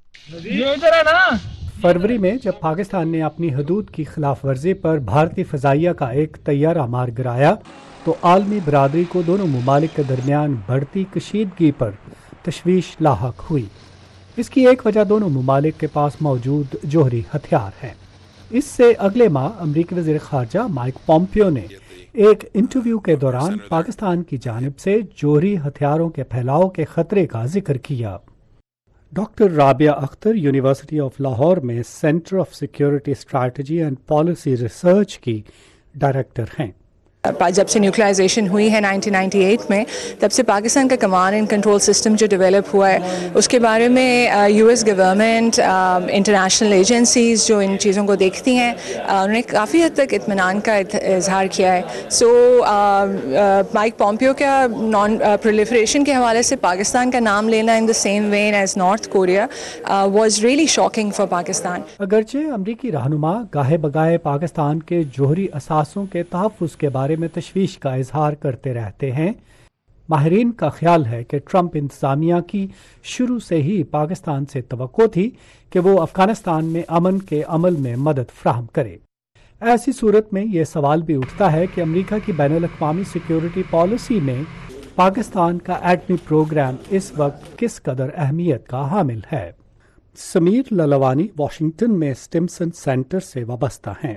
फरवरी में जब पाकिस्तान ने अपनी हदूद की खिलाफ वर्जी पर भारतीय फ़ज़ाइया का एक तैयारा मार गिराया तो आलमी बरादरी को दोनों ममालिक के दरमियान बढ़ती कशीदगी पर तशवीश लाहक हुई। इसकी एक वजह दोनों ममालिक के पास मौजूद जौहरी हथियार हैं। इससे अगले माह अमरीकी वज़ीर ख़ारजा माइक पॉम्पियो ने एक इंटरव्यू के दौरान पाकिस्तान की जानिब से जौहरी हथियारों के फैलाव के ख़तरे का जिक्र किया। Doctor Rabia Akhtar university of Lahore में centre of security strategy and policy research की डायरेक्टर हैं। जब से न्यूक्लियराइजेशन हुई है 1998 में, तब से पाकिस्तान का कमांड एंड कंट्रोल सिस्टम जो डेवलप हुआ है उसके बारे में यूएस गवर्नमेंट, इंटरनेशनल एजेंसीज़ जो इन चीज़ों को देखती हैं, उन्होंने काफ़ी हद तक इत्मीनान का इजहार किया है। सो माइक पॉम्पियो का नॉन प्रोलिफरेशन के हवाले से पाकिस्तान का नाम लेना in the same vein as North Korea was really shocking for Pakistan. अगरचे अमरीकी रहनुमा गाहे बगाहे पाकिस्तान के जौहरी असासों के तहफ़्फ़ुज़ के बारे में तशवीश का इजहार करते रहते हैं, माहिरीन का ख्याल है कि ट्रंप इंतज़ामिया की शुरू से ही पाकिस्तान से तवक्को थी कि वो अफगानिस्तान में अमन के अमल में मदद फ्राहम करे। ایسی صورت میں یہ سوال بھی اٹھتا ہے کہ امریکہ کی بین الاقوامی سیکیورٹی پالیسی میں پاکستان کا ایٹمی پروگرام اس وقت کس قدر اہمیت کا حامل ہے۔ سمیر للوانی واشنگٹن میں اسٹمسن سینٹر سے وابستہ ہیں۔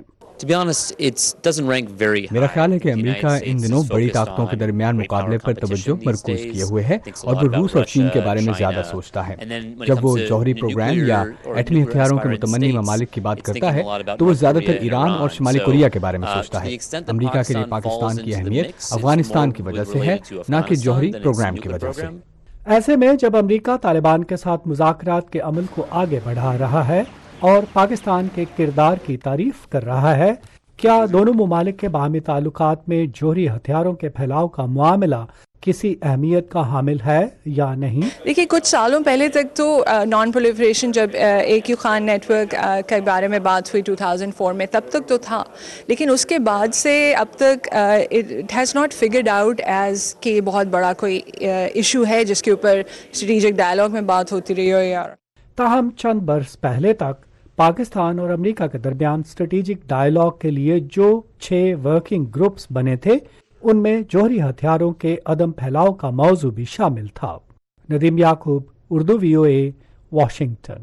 میرا خیال ہے کہ امریکہ ان دنوں بڑی طاقتوں کے درمیان مقابلے پر توجہ مرکوز کیے ہوئے ہے اور وہ روس اور چین کے بارے میں زیادہ سوچتا ہے۔ جب وہ جوہری پروگرام یا ایٹمی ہتھیاروں کے متمنی ممالک کی بات کرتا ہے تو وہ زیادہ تر ایران اور شمالی کوریا کے بارے میں سوچتا ہے۔ امریکہ کے لیے پاکستان کی اہمیت افغانستان کی وجہ سے ہے، نہ کہ جوہری پروگرام کی وجہ سے۔ ایسے میں جب امریکہ طالبان کے ساتھ مذاکرات کے عمل کو آگے بڑھا رہا ہے اور پاکستان کے کردار کی تعریف کر رہا ہے، کیا دونوں ممالک کے باہمی تعلقات میں جوہری ہتھیاروں کے پھیلاؤ کا معاملہ کسی اہمیت کا حامل ہے یا نہیں؟ دیکھیے، کچھ سالوں پہلے تک تو نان پرولیفریشن جب AQ خان نیٹ ورک کے بارے میں بات ہوئی 2004 میں، تب تک تو تھا، لیکن اس کے بعد سے اب تک it has not figured out as کہ یہ بہت بڑا کوئی ایشو ہے جس کے اوپر اسٹریٹجک ڈائلاگ میں بات ہوتی رہی ہو یار۔ تاہم چند برس پہلے تک پاکستان اور امریکہ کے درمیان اسٹریٹجک ڈائلاگ کے لیے جو 6 ورکنگ گروپس بنے تھے ان میں جوہری ہتھیاروں کے عدم پھیلاؤ کا موضوع بھی شامل تھا۔ Nadeem Yaqoob, Urdu VOA، Washington.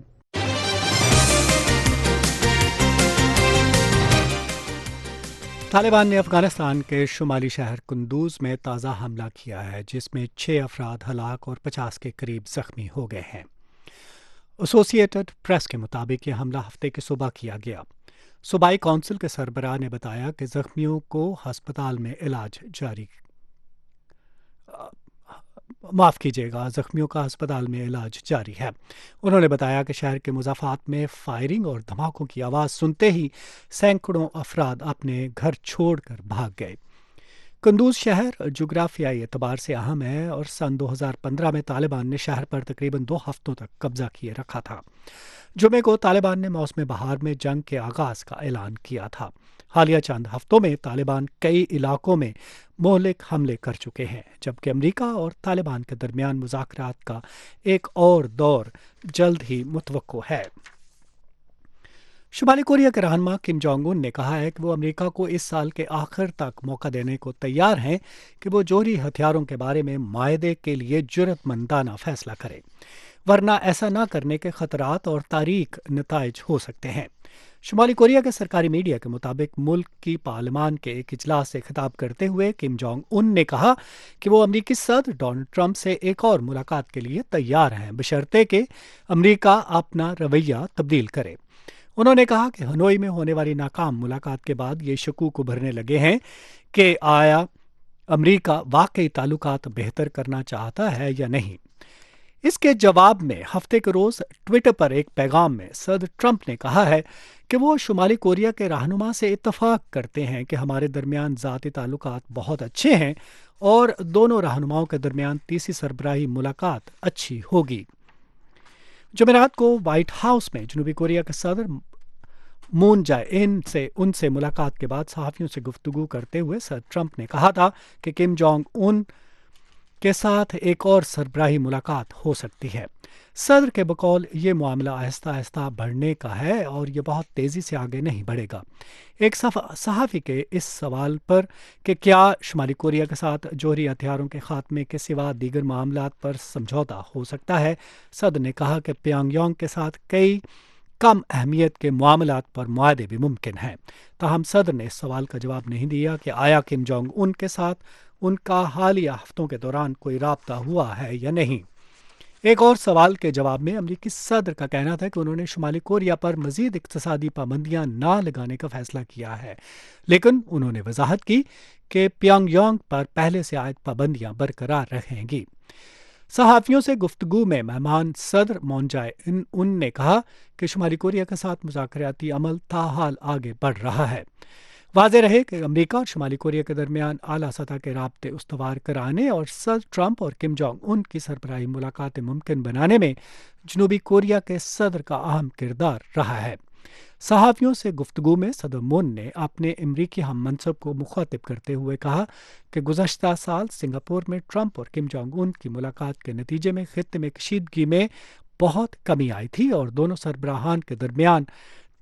طالبان نے افغانستان کے شمالی شہر قندوز میں تازہ حملہ کیا ہے جس میں 6 افراد ہلاک اور 50 کے قریب زخمی ہو گئے ہیں۔ ایسوسی ایٹڈ پریس کے مطابق یہ حملہ ہفتے کی صبح کیا گیا۔ صوبائی کونسل کے سربراہ نے بتایا کہ زخمیوں کو ہسپتال میں علاج جاری ہے۔ انہوں نے بتایا کہ شہر کے مضافات میں فائرنگ اور دھماکوں کی آواز سنتے ہی سینکڑوں افراد اپنے گھر چھوڑ کر بھاگ گئے۔ قندوز شہر جغرافیائی اعتبار سے اہم ہے اور سن 2015 میں طالبان نے شہر پر تقریباً 2 ہفتوں تک قبضہ کیے رکھا تھا۔ جمعے کو طالبان نے موسم بہار میں جنگ کے آغاز کا اعلان کیا تھا۔ حالیہ چند ہفتوں میں طالبان کئی علاقوں میں مہلک حملے کر چکے ہیں، جبکہ امریکہ اور طالبان کے درمیان مذاکرات کا ایک اور دور جلد ہی متوقع ہے۔ شمالی کوریا کے رہنما کم جونگ ان نے کہا ہے کہ وہ امریکہ کو اس سال کے آخر تک موقع دینے کو تیار ہیں کہ وہ جوہری ہتھیاروں کے بارے میں معاہدے کے لیے جرأت مندانہ فیصلہ کرے، ورنہ ایسا نہ کرنے کے خطرات اور تاریک نتائج ہو سکتے ہیں۔ شمالی کوریا کے سرکاری میڈیا کے مطابق ملک کی پارلیمان کے ایک اجلاس سے خطاب کرتے ہوئے کم جونگ ان نے کہا کہ وہ امریکی صدر ڈونلڈ ٹرمپ سے ایک اور ملاقات کے لیے تیار ہیں، بشرطے کہ امریکہ اپنا رویہ تبدیل کرے۔ انہوں نے کہا کہ ہنوئی میں ہونے والی ناکام ملاقات کے بعد یہ شکوک ابھرنے لگے ہیں کہ آیا امریکہ واقعی تعلقات بہتر کرنا چاہتا ہے یا نہیں۔ اس کے جواب میں ہفتے کے روز ٹویٹر پر ایک پیغام میں صدر ٹرمپ نے کہا ہے کہ وہ شمالی کوریا کے رہنما سے اتفاق کرتے ہیں کہ ہمارے درمیان ذاتی تعلقات بہت اچھے ہیں اور دونوں رہنماؤں کے درمیان تیسری سربراہی ملاقات اچھی ہوگی۔ جمعرات کو وائٹ ہاؤس میں جنوبی کوریا کے صدر مون جے ان سے ملاقات کے بعد صحافیوں سے گفتگو کرتے ہوئے صدر ٹرمپ نے کہا تھا کہ کم جونگ ان کے ساتھ ایک اور سربراہی ملاقات ہو سکتی ہے۔ صدر کے بقول یہ معاملہ آہستہ آہستہ بڑھنے کا ہے اور یہ بہت تیزی سے آگے نہیں بڑھے گا۔ ایک صحافی کے اس سوال پر کہ کیا شمالی کوریا کے ساتھ جوہری ہتھیاروں کے خاتمے کے سوا دیگر معاملات پر سمجھوتا ہو سکتا ہے، صدر نے کہا کہ پیانگ یانگ کے ساتھ کئی کم اہمیت کے معاملات پر معاہدے بھی ممکن ہیں۔ تاہم صدر نے اس سوال کا جواب نہیں دیا کہ آیا کم جونگ ان کے ساتھ ان کا حالیہ ہفتوں کے دوران کوئی رابطہ ہوا ہے یا نہیں۔ ایک اور سوال کے جواب میں امریکی صدر کا کہنا تھا کہ انہوں نے شمالی کوریا پر مزید اقتصادی پابندیاں نہ لگانے کا فیصلہ کیا ہے، لیکن انہوں نے وضاحت کی کہ پیانگ یانگ پر پہلے سے عائد پابندیاں برقرار رہیں گی۔ صحافیوں سے گفتگو میں مہمان صدر مون جے ان نے کہا کہ شمالی کوریا کے ساتھ مذاکراتی عمل تاحال آگے بڑھ رہا ہے۔ واضح رہے کہ امریکہ اور شمالی کوریا کے درمیان اعلیٰ سطح کے رابطے استوار کرانے اور صدر ٹرمپ اور کم جونگ ان کی سربراہی ملاقاتیں ممکن بنانے میں جنوبی کوریا کے صدر کا اہم کردار رہا ہے۔ صحافیوں سے گفتگو میں صدر مون نے اپنے امریکی ہم منصب کو مخاطب کرتے ہوئے کہا کہ گزشتہ سال سنگاپور میں ٹرمپ اور کم جونگ ان کی ملاقات کے نتیجے میں خطے میں کشیدگی میں بہت کمی آئی تھی اور دونوں سربراہان کے درمیان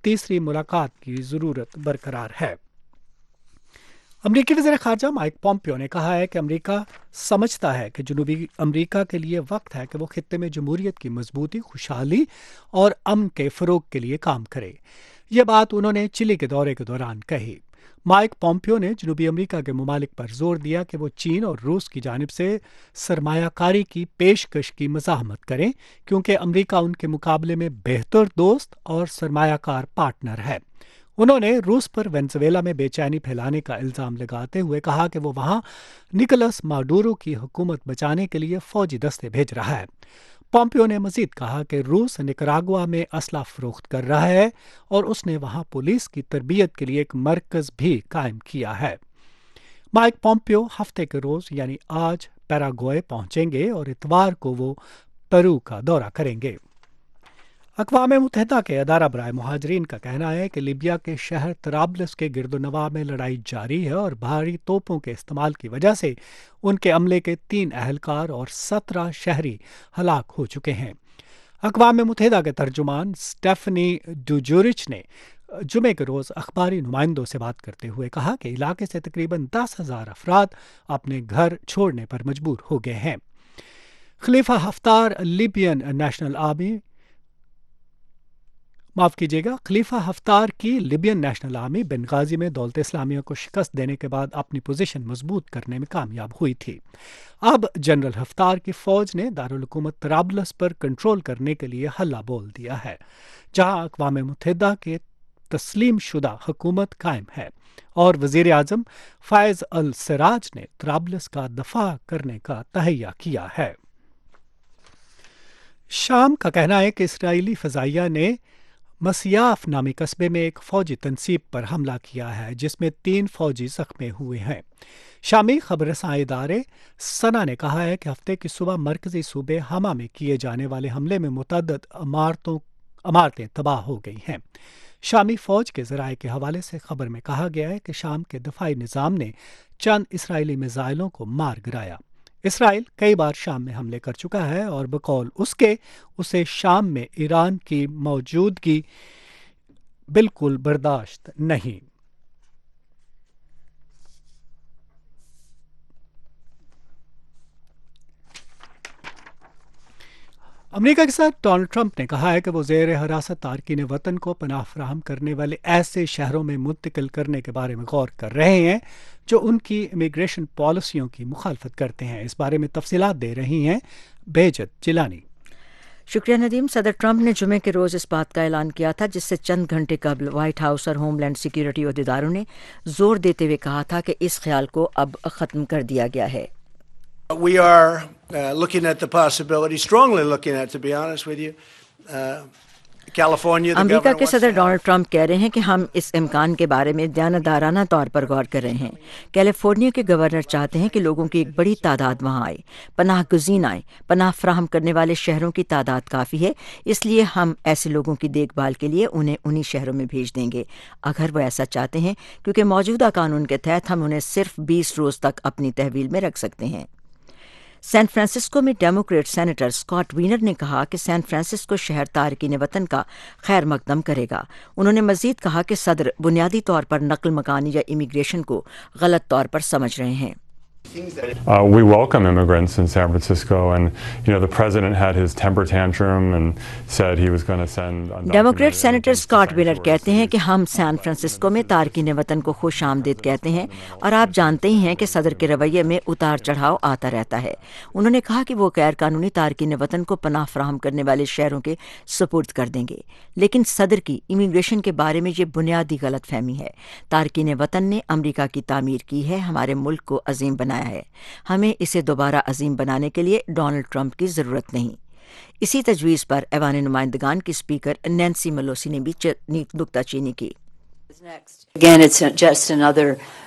तीसरी मुलाकात की ज़रूरत बरकरार है। अमरीकी वज़ीर ख़ारजा माइक पॉम्पियो ने कहा है कि अमरीका समझता है कि जनूबी अमरीका के लिए वक्त है कि वो खित्ते में जमहूरियत की मजबूती, खुशहाली और अमन के फ़रोग के लिए काम करे। ये बात उन्होंने चिली के दौरे के दौरान कही। माइक पॉम्पियो ने जनूबी अमरीका के ममालिक पर जोर दिया कि वो चीन और रूस की जानिब से सरमायाकारी की पेशकश की मज़ाहमत करें, क्योंकि अमरीका उनके मुकाबले में बेहतर दोस्त और सरमायाकार पार्टनर है। उन्होंने रूस पर वेनेजुएला में बेचैनी फैलाने का इल्ज़ाम लगाते हुए कहा कि वो वहाँ निकोलस माडुरो की हुकूमत बचाने के लिए फौजी दस्ते भेज रहा है। पॉम्पियो ने मजीद कहा कि रूस निकरागुआ में असला फरोख्त कर रहा है और उसने वहां पुलिस की तरबियत के लिए एक मरकज भी कायम किया है। माइक पॉम्पियो हफ्ते के रोज यानी आज पैराग्वे पहुंचेंगे और इतवार को वो पेरू का दौरा करेंगे। अक़वाम मुत्तहिदा के अदारा बराए मुहाजिरीन का कहना है कि लीबिया के शहर तराबलस के गिरदोनवा में लड़ाई जारी है और भारी तोपों के इस्तेमाल की वजह से उनके अमले के 3 अहलकार और 17 शहरी हलाक हो चुके हैं। अक़वाम मुत्तहिदा के तर्जुमान स्टेफनी डुजूरिच ने जुमे के रोज़ अखबारी नुमाइंदों से बात करते हुए कहा कि इलाके से तकरीबन 10,000 अफराद अपने घर छोड़ने पर मजबूर हो गए हैं। Khalifa Haftar Libyan national army Khalifa Haftar की लिबियन नेशनल आर्मी बेनगाजी में दौलत इस्लामिया को शिकस्त देने के बाद अपनी पोजीशन मजबूत करने में कामयाब हुई थी। अब जनरल हफ्तार की फौज ने दारुल हुकूमत तराबलस पर कंट्रोल करने के लिए हल्ला बोल दिया है, जहां अक़वाम मुत्तहिदा के तस्लीम शुदा हुकूमत कायम है और वज़ीर आज़म फ़ायज़ अल सिराज ने तराबलस का दफा करने का तहैया किया है। शाम का कहना है कि इसराइली फ़ज़ाइया ने मसियाफ नामी कस्बे में एक फ़ौजी तनसीब पर हमला किया है, जिसमें 3 फ़ौजी ज़ख्मी हुए हैं। शामी खबरसां इदारे सना ने कहा है कि हफ्ते की सुबह मरकज़ी सूबे हमा में किए जाने वाले हमले में मुतअद्दिद इमारतें तबाह हो गई हैं। शामी फ़ौज के ज़राए के हवाले से खबर में कहा गया है कि शाम के दफ़ाई निज़ाम ने चंद इसराइली मिज़ाइलों को मार गिराया। इसराइल कई बार शाम में हमले कर चुका है और बकौल उसके उसे शाम में ईरान की मौजूदगी बिल्कुल बर्दाश्त नहीं। अमेरिका के साथ डोनाल्ड ट्रंप ने कहा है कि वो ज़ेर हिरासत तारकीन वतन को पनाह फराहम करने वाले ऐसे शहरों में मुंतकिल करने के बारे में गौर कर रहे हैं जो उनकी इमिग्रेशन पॉलिसियों की मुखालफत करते हैं। इस बारे में तफसीलात दे रही हैं बेजत जिलानी। शुक्रिया नदीम। सदर ट्रंप ने जुमे के रोज़ इस बात का ऐलान किया था, जिससे चंद घंटे कबल व्हाइट हाउस और होमलैंड सिक्योरिटी अहदेदारों ने जोर देते हुए कहा था कि इस ख्याल को अब ख़त्म कर दिया गया है। We are looking at the possibility, strongly looking at, to be honest with you, California. America के सदर डोनाल्ड ट्रंप कह रहे हैं कि हम इस इम्कान के बारे में दानादाराना तौर पर गौर कर रहे हैं। कैलिफोर्निया के गवर्नर चाहते हैं कि लोगों की एक बड़ी तादाद वहां आए, पनाह गुज़ीन आए। पनाह फराहम करने वाले शहरों की तादाद काफ़ी है, इसलिए हम ऐसे लोगों की देखभाल के लिए उन्हें उन्हीं शहरों में भेज देंगे अगर वो ऐसा चाहते हैं, क्योंकि मौजूदा कानून के तहत हम उन्हें सिर्फ 20 रोज़ तक अपनी तहवील में रख सकते हैं। सैन फ्रांसिस्को में डेमोक्रेट सेनेटर स्कॉट वीनर ने कहा कि सैन फ्रांसिस्को शहर तारकीन वतन का खैर मकदम करेगा। उन्होंने मजीद कहा कि सदर बुनियादी तौर पर नकल मकानी या इमिग्रेशन को गलत तौर पर समझ रहे हैं। We welcome immigrants in San Francisco, and the president had his temper tantrum and said he was going to send. Democrat senator Scott Wiener कहते हैं कि हम सैन फ्रांसिस्को में तारकीन वतन को खुश आमदीद कहते हैं, और आप जानते ही हैं कि सदर के रवैये में उतार चढ़ाव आता रहता है। उन्होंने कहा कि वो गैर कानूनी तारकीन वतन को पनाह फराहम करने वाले शहरों के सुपुर्द कर देंगे, लेकिन सदर की इमिग्रेशन के बारे में ये बुनियादी गलत फहमी है। तारकीन वतन ने अमरीका की तामीर की है, हमारे मुल्क को अजीम बनाया है। हमें इसे दोबारा अजीम बनाने के लिए डोनाल्ड ट्रंप की जरूरत नहीं। इसी तजवीज़ पर ऐवान नुमाइंदगान की स्पीकर नैन्सी मेलोसी ने भी नुक्ताचीनी की। Again, it's just another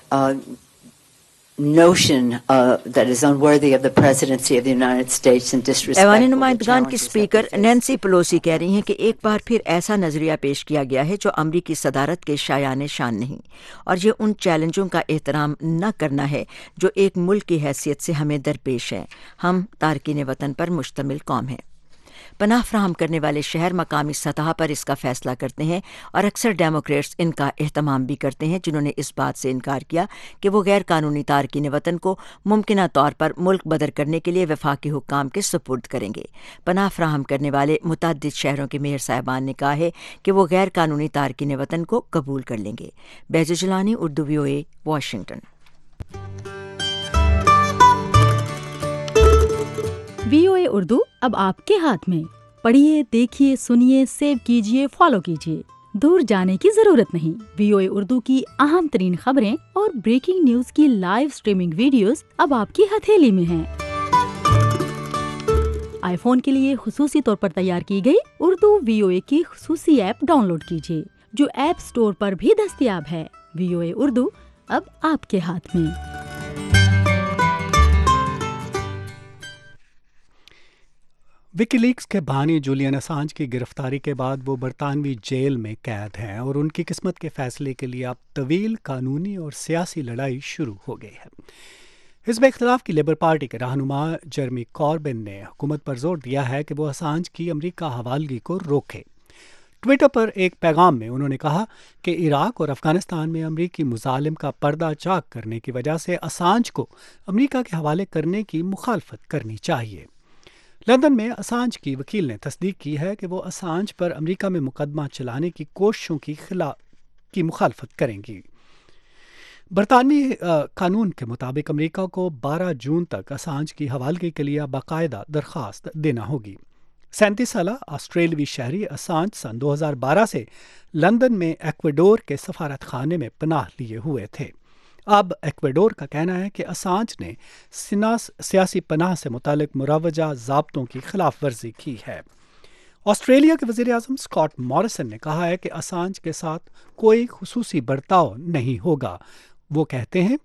notion that is unworthy of the presidency of the United States and disrespectful. ऐवान नुमाइंदगान की स्पीकर नैन्सी पेलोसी कह रही हैं कि एक बार फिर ऐसा नजरिया पेश किया गया है जो अमरीकी सदारत के शायाने शान नहीं, और ये उन चैलेंजों का एहतराम न करना है जो एक मुल्क की हैसियत से हमें दरपेश है। हम तारकीन वतन पर मुश्तमिल कौम हैं। پناہ فراہم کرنے والے شہر مقامی سطح پر اس کا فیصلہ کرتے ہیں اور اکثر ڈیموکریٹس ان کا اہتمام بھی کرتے ہیں، جنہوں نے اس بات سے انکار کیا کہ وہ غیر قانونی تارکین وطن کو ممکنہ طور پر ملک بدر کرنے کے لیے وفاقی حکام کے سپرد کریں گے۔ پناہ فراہم کرنے والے متعدد شہروں کے میئر صاحبان نے کہا ہے کہ وہ غیر قانونی تارکین وطن کو قبول کر لیں گے۔ بیضو جیلانی، Urdu VOA، Washington. VOA Urdu اب آپ کے ہاتھ میں، پڑھیے، دیکھیے، سنیے، سیو کیجیے، فالو کیجیے، دور جانے کی ضرورت نہیں۔ VOA اردو کی اہم ترین خبریں اور بریکنگ نیوز کی لائیو سٹریمنگ ویڈیوز اب آپ کی ہتھیلی میں ہیں۔ آئی فون کے لیے خصوصی طور پر تیار کی گئی اردو VOA کی خصوصی ایپ ڈاؤن لوڈ کیجیے، جو ایپ سٹور پر بھی دستیاب ہے۔ VOA اردو اب آپ کے ہاتھ میں۔ وکی لیکس کے بانی جولین اسانج کی گرفتاری کے بعد وہ برطانوی جیل میں قید ہیں اور ان کی قسمت کے فیصلے کے لیے اب طویل قانونی اور سیاسی لڑائی شروع ہو گئی ہے۔ حزب اختلاف کی لیبر پارٹی کے رہنما جرمی کوربن نے حکومت پر زور دیا ہے کہ وہ اسانج کی امریکہ حوالگی کو روکے۔ ٹویٹر پر ایک پیغام میں انہوں نے کہا کہ عراق اور افغانستان میں امریکی مظالم کا پردہ چاک کرنے کی وجہ سے اسانج کو امریکہ کے حوالے کرنے کی مخالفت کرنی چاہیے۔ لندن میں اسانج کی وکیل نے تصدیق کی ہے کہ وہ اسانج پر امریکہ میں مقدمہ چلانے کی کوششوں کی مخالفت کریں گی۔ برطانوی قانون کے مطابق امریکہ کو 12 جون تک اسانج کی حوالگی کے لیے باقاعدہ درخواست دینا ہوگی۔ 37 سالہ آسٹریلوی شہری اسانج سن 2012 سے لندن میں ایکویڈور کے سفارت خانے میں پناہ لیے ہوئے تھے۔ اب ایکویڈور کا کہنا ہے کہ اسانج نے سیاسی پناہ سے متعلق مروجہ ضابطوں کی خلاف ورزی کی ہے۔ آسٹریلیا کے وزیر اعظم اسکاٹ موریسن نے کہا ہے کہ اسانج کے ساتھ کوئی خصوصی برتاؤ نہیں ہوگا۔ وہ کہتے ہیں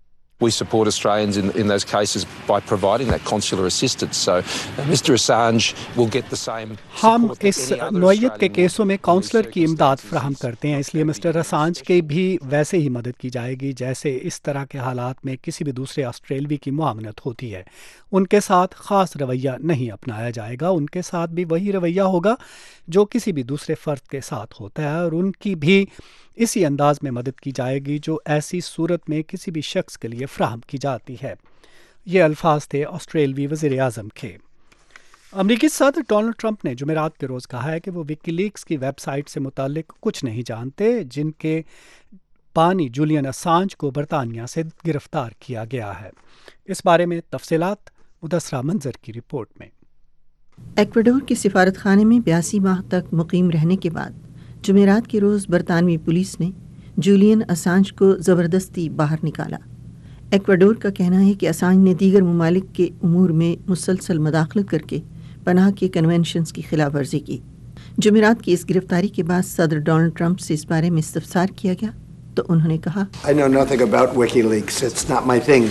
We support Australians in those cases by providing that consular assistance. So Mr Assange will get the same support ہم that اس any other نوعیت کے Australian کیسوں میں کونسلر کی will امداد receive فراہم assistance. کرتے ہیں، اس لیے مسٹر اسانج کی بھی ویسے ہی مدد کی جائے گی جیسے اس طرح کے حالات میں کسی بھی دوسرے آسٹریلوی کی معاونت ہوتی ہے۔ ان کے ساتھ خاص رویہ نہیں اپنایا جائے گا، ان کے ساتھ بھی وہی رویہ ہوگا جو کسی بھی دوسرے فرد کے ساتھ ہوتا ہے، اور ان کی بھی اسی انداز میں مدد کی جائے گی جو ایسی صورت میں کسی بھی شخص کے لیے فراہم کی جاتی ہے۔ یہ الفاظ تھے آسٹریلوی وزیر اعظم کے۔ امریکی صدر ڈونلڈ ٹرمپ نے جمعرات کے روز کہا ہے کہ وہ وکی لیکس کی ویب سائٹ سے متعلق کچھ نہیں جانتے، جن کے بانی جولین اسانج کو برطانیہ سے گرفتار کیا گیا ہے۔ اس بارے میں تفصیلات مدثرہ منظر کی رپورٹ میں۔ ایکویڈور کے سفارت خانے میں 82 ماہ تک مقیم رہنے کے بعد جمعرات کے روز برطانوی پولیس نے جولین اسانج کو زبردستی باہر نکالا۔ ایکویڈور کا کہنا ہے کہ اسانج نے دیگر ممالک کے امور میں مسلسل مداخلت کر کے پناہ کے کنونشنز کی خلاف ورزی کی۔ جمعرات کی اس گرفتاری کے بعد صدر ڈونلڈ ٹرمپ سے اس بارے میں استفسار کیا گیا تو انہوں نے کہا I know nothing about WikiLeaks. It's not my thing.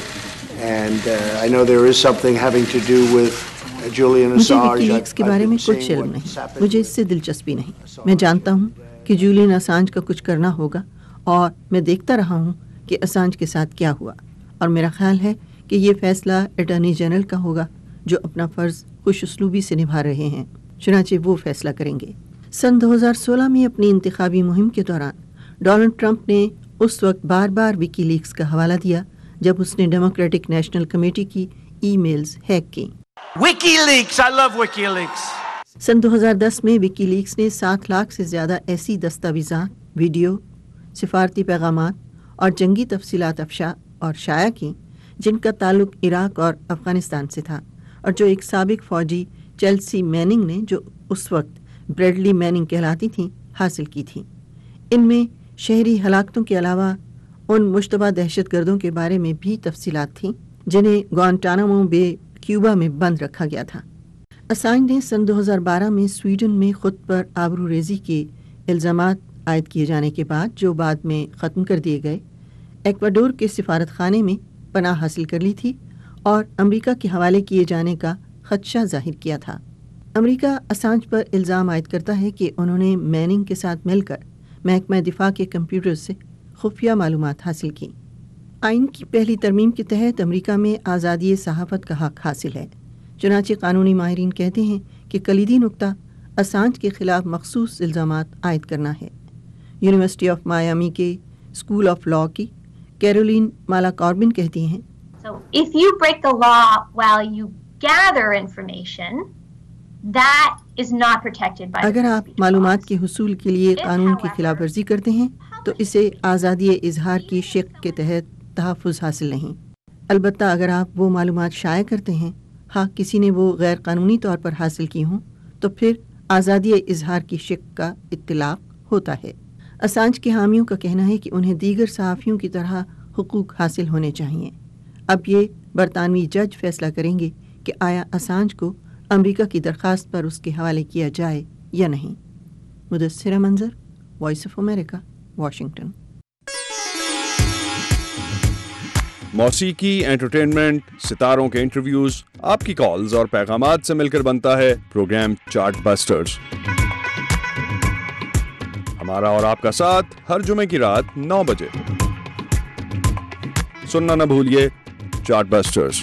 And I know there is something having to do with Julian مجھے Assange. وکی لیکس کے بارے میں کچھ علم نہیں، مجھے اس سے دلچسپی نہیں۔ میں جانتا ہوں کہ جولین اسانج کا کچھ کرنا ہوگا، اور میں دیکھتا رہا ہوں کہ اسانج کے ساتھ کیا ہوا، اور میرا خیال ہے کہ یہ فیصلہ اٹارنی جنرل کا ہوگا جو اپنا فرض خوش اسلوبی سے نبھا رہے ہیں، چنانچہ وہ فیصلہ کریں گے۔ سن 2016 میں اپنی انتخابی مہم کے دوران ڈونلڈ ٹرمپ نے اس وقت بار بار وکی لیکس کا حوالہ دیا جب اس نے ڈیموکریٹک نیشنل کمیٹی کی ای میلز ہیک کی۔ WikiLeaks, I love WikiLeaks. سن 2010 میں وکی لیکس نے 7 لاکھ سے زیادہ ایسی دستاویزات، ویڈیو، سفارتی پیغامات اور جنگی تفصیلات افشا اور شائع کی جن کا تعلق عراق اور افغانستان سے تھا، اور جو ایک سابق فوجی چیلسی میننگ نے، جو اس وقت بریڈلی میننگ کہلاتی تھیں، حاصل کی تھی۔ ان میں شہری ہلاکتوں کے علاوہ ان مشتبہ دہشت گردوں کے بارے میں بھی تفصیلات تھیں جنہیں گوانٹانامو بے کیوبا میں بند رکھا گیا تھا۔ اسانج نے سن 2012 میں سویڈن میں خود پر آبرو ریزی کے الزامات عائد کیے جانے کے بعد، جو بعد میں ختم کر دیے گئے، ایکواڈور کے سفارت خانے میں پناہ حاصل کر لی تھی اور امریکہ کے حوالے کیے جانے کا خدشہ ظاہر کیا تھا۔ امریکہ اسانج پر الزام عائد کرتا ہے کہ انہوں نے میننگ کے ساتھ مل کر محکمہ دفاع کے کمپیوٹر سے خفیہ معلومات حاصل کی۔ آئین کی پہلی ترمیم کے تحت امریکہ میں آزادی صحافت کا حق حاصل ہے، چنانچہ قانونی ماہرین کہتے ہیں کہ کلیدی نقطہ اسانج کے خلاف مخصوص الزامات عائد کرنا ہے۔ یونیورسٹی آف مایامی کے اسکول آف لاء کی کیرولین مالا کاربن کہتی ہیں So if you break the law while you gather information, that is not protected by اگر آپ معلومات کے حصول کے لیے قانون کی خلاف ورزی کرتے ہیں تو اسے آزادی اظہار کی شق کے تحت تحفظ حاصل نہیں۔ البتہ اگر آپ وہ معلومات شائع کرتے ہیں، ہاں کسی نے وہ غیر قانونی طور پر حاصل کی ہوں، تو پھر آزادی اظہار کی شق کا اطلاق ہوتا ہے۔ اسانج کے حامیوں کا کہنا ہے کہ انہیں دیگر صحافیوں کی طرح حقوق حاصل ہونے چاہیے۔ اب یہ برطانوی جج فیصلہ کریں گے کہ آیا اسانج کو امریکہ کی درخواست پر اس کے حوالے کیا جائے یا نہیں۔ Mudassira Manzar, Voice of America, Washington. موسیقی، انٹرٹینمنٹ، ستاروں کے انٹرویوز، آپ کی کالز اور پیغامات سے مل کر بنتا ہے پروگرام چارٹ بسٹرز۔ ہمارا اور آپ کا ساتھ ہر جمعے کی رات 9 بجے سننا نہ بھولیے، چارٹ بسٹرز۔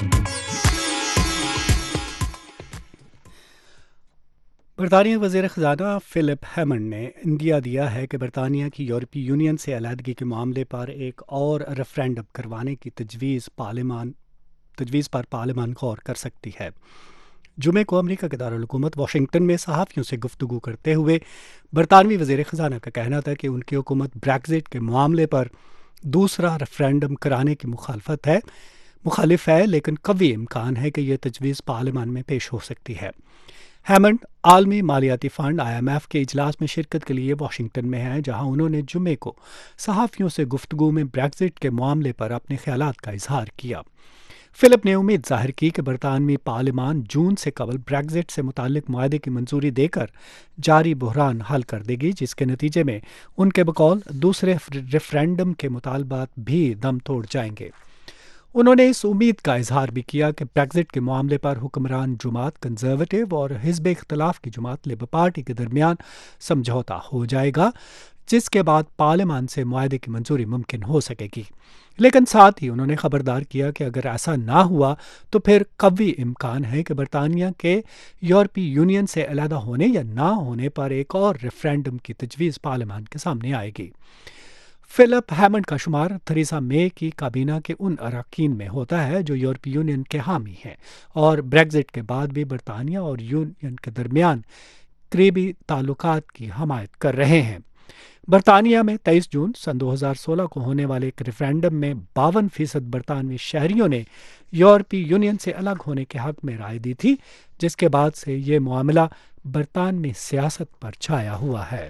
برطانیہ وزیر خزانہ فلپ ہیمنڈ نے اندیا دیا ہے کہ برطانیہ کی یورپی یونین سے علیحدگی کے معاملے پر ایک اور ریفرینڈم کروانے کی تجویز پر پارلیمان غور کر سکتی ہے۔ جمعے کو امریکہ کے دارالحکومت واشنگٹن میں صحافیوں سے گفتگو کرتے ہوئے برطانوی وزیر خزانہ کا کہنا تھا کہ ان کی حکومت بریگزٹ کے معاملے پر دوسرا ریفرینڈم کرانے کی مخالف ہے، لیکن قوی امکان ہے کہ یہ تجویز پارلیمان میں پیش ہو سکتی ہے۔ ہیمنڈ عالمی مالیاتی فنڈ IMF کے اجلاس میں شرکت کے لیے واشنگٹن میں ہیں، جہاں انہوں نے جمعے کو صحافیوں سے گفتگو میں بریگزٹ کے معاملے پر اپنے خیالات کا اظہار کیا۔ فلپ نے امید ظاہر کی کہ برطانوی پارلیمان جون سے قبل بریگزٹ سے متعلق معاہدے کی منظوری دے کر جاری بحران حل کر دے گی، جس کے نتیجے میں ان کے بقول دوسرے ریفرینڈم کے مطالبات بھی دم توڑ جائیں گے۔ انہوں نے اس امید کا اظہار بھی کیا کہ بریگزٹ کے معاملے پر حکمران جماعت کنزرویٹو اور حزب اختلاف کی جماعت لیبر پارٹی کے درمیان سمجھوتا ہو جائے گا، جس کے بعد پارلیمان سے معاہدے کی منظوری ممکن ہو سکے گی۔ لیکن ساتھ ہی انہوں نے خبردار کیا کہ اگر ایسا نہ ہوا تو پھر قوی امکان ہے کہ برطانیہ کے یورپی یونین سے علیحدہ ہونے یا نہ ہونے پر ایک اور ریفرینڈم کی تجویز پارلیمان کے سامنے آئے گی۔ فلپ ہیمنڈ کا شمار تھریسا مے کی کابینہ کے ان اراکین میں ہوتا ہے جو یورپی یونین کے حامی ہیں اور بریگزٹ کے بعد بھی برطانیہ اور یونین کے درمیان قریبی تعلقات کی حمایت کر رہے ہیں۔ برطانیہ میں 23 جون سن 2016 کو ہونے والے ایک ریفرینڈم میں 52% برطانوی شہریوں نے یورپی یونین سے الگ ہونے کے حق میں رائے دی تھی، جس کے بعد سے یہ معاملہ برطانوی سیاست پر چھایا ہوا ہے۔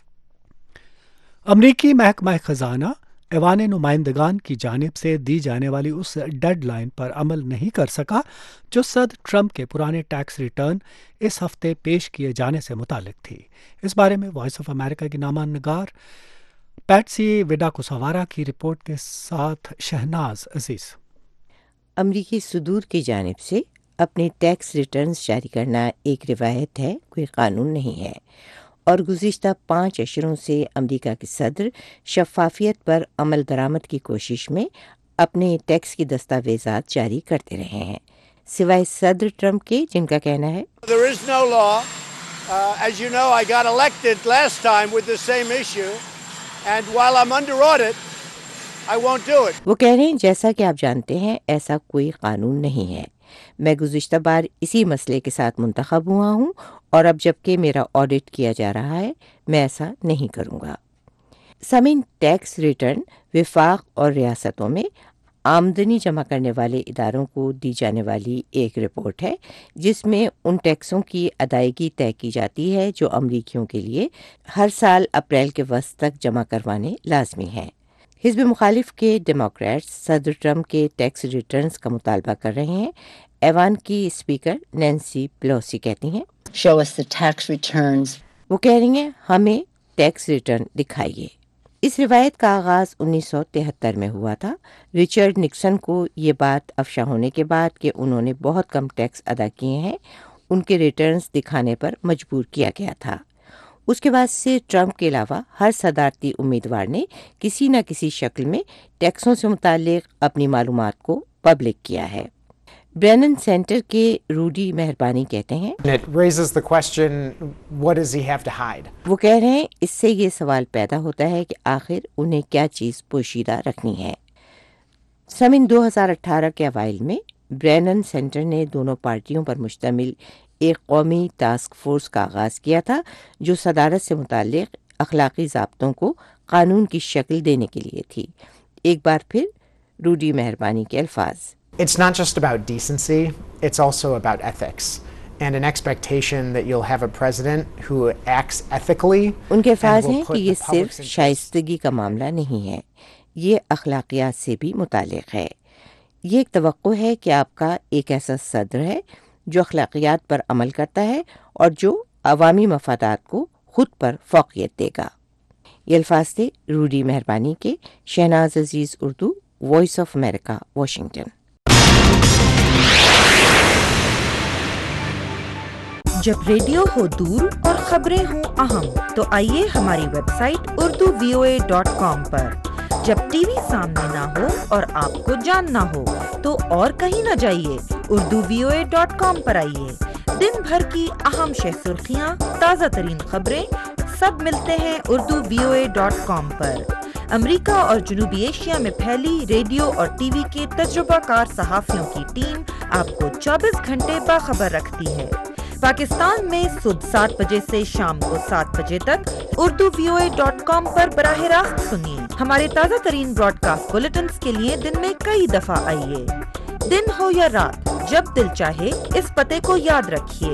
امریکی محکمہ خزانہ ایوان نمائندگان کی جانب سے دی جانے والی اس ڈیڈ لائن پر عمل نہیں کر سکا جو صدر ٹرمپ کے پرانے ٹیکس ریٹرن اس ہفتے پیش کیے جانے سے متعلق تھی۔ اس بارے میں وائس آف امریکہ کی نامہ نگار پیٹسی وڈاکوساوارا کی رپورٹ کے ساتھ شہناز عزیز۔ امریکی صدور کی جانب سے اپنے ٹیکس ریٹرنز جاری کرنا ایک روایت ہے، کوئی قانون نہیں ہے، اور گزشتہ 5 اشروں سے امریکہ کے صدر شفافیت پر عمل درآمد کی کوشش میں اپنے ٹیکس کی دستاویزات جاری کرتے رہے ہیں، سوائے صدر ٹرمپ کے جن کا کہنا ہے There is no law. As you know, I got elected last time with the same issue, and while I'm under audit, I won't do it. وہ کہہ رہے ہیں جیسا کہ آپ جانتے ہیں ایسا کوئی قانون نہیں ہے، میں گزشتہ بار اسی مسئلے کے ساتھ منتخب ہوا ہوں اور اب جبکہ میرا آڈٹ کیا جا رہا ہے میں ایسا نہیں کروں گا۔ سامعین، ٹیکس ریٹرن وفاق اور ریاستوں میں آمدنی جمع کرنے والے اداروں کو دی جانے والی ایک رپورٹ ہے جس میں ان ٹیکسوں کی ادائیگی طے کی جاتی ہے جو امریکیوں کے لیے ہر سال اپریل کے وسط تک جمع کروانے لازمی ہیں۔ حزب مخالف کے ڈیموکریٹس صدر ٹرمپ کے ٹیکس ریٹرنز کا مطالبہ کر رہے ہیں۔ ایوان کی اسپیکر نینسی پیلوسی کہتی ہیں Show us the tax returns. وہ کہہ رہی ہیں ہمیں ٹیکس ریٹرن دکھائیے۔ اس روایت کا آغاز 1973 میں ہوا تھا۔ رچرڈ نکسن کو یہ بات افشا ہونے کے بعد کہ انہوں نے بہت کم ٹیکس ادا کیے ہیں ان کے ریٹرنز دکھانے پر مجبور کیا گیا تھا۔ اس کے بعد سے ٹرمپ کے علاوہ ہر صدارتی امیدوار نے کسی نہ کسی شکل میں ٹیکسوں سے متعلق اپنی معلومات کو پبلک کیا ہے۔ برینن سینٹر کے روڈی مہربانی کہتے ہیں It raises the question, what does he have to hide? وہ کہہ رہے ہیں اس سے یہ سوال پیدا ہوتا ہے کہ آخر انہیں کیا چیز پوشیدہ رکھنی ہے. سمن 2018 کے اوائل میں برینن سینٹر نے دونوں پارٹیوں پر مشتمل ایک قومی ٹاسک فورس کا آغاز کیا تھا جو صدارت سے متعلق اخلاقی ضابطوں کو قانون کی شکل دینے کے لیے تھی. ایک بار پھر روڈی مہربانی کے الفاظ. It's not just about decency, it's also about ethics and an expectation that you'll have a president who acts ethically. ان کے الفاظ ہیں کہ یہ صرف شائستگی کا معاملہ نہیں ہے، یہ اخلاقیات سے بھی متعلق ہے. یہ ایک توقع ہے کہ آپ کا ایک ایسا صدر ہے جو اخلاقیات پر عمل کرتا ہے اور جو عوامی مفادات کو خود پر فوقیت دے گا. یہ الفاظ تھے روڈی مہربانی کے. Shahnaz Aziz, Urdu, Voice of America, Washington. جب ریڈیو ہو دور اور خبریں ہوں اہم تو آئیے ہماری ویب سائٹ urduvoa.com پر. جب ٹی وی سامنے نہ ہو اور آپ کو جاننا ہو تو اور کہیں نہ جائیے، urduvoa.com پر آئیے. دن بھر کی اہم شہ سرخیاں، تازہ ترین خبریں سب ملتے ہیں urduvoa.com پر. امریکہ اور جنوبی ایشیا میں پھیلی ریڈیو اور ٹی وی کے تجربہ کار صحافیوں کی ٹیم آپ کو 24 گھنٹے باخبر رکھتی ہے. پاکستان میں صبح 7 بجے سے شام کو 7 بجے تک urduvoa.com پر براہ راست سنیے. ہمارے تازہ ترین براڈ کاسٹ بلیٹنز کے لیے دن میں کئی دفعہ آئیے. دن ہو یا رات، جب دل چاہے اس پتے کو یاد رکھیے،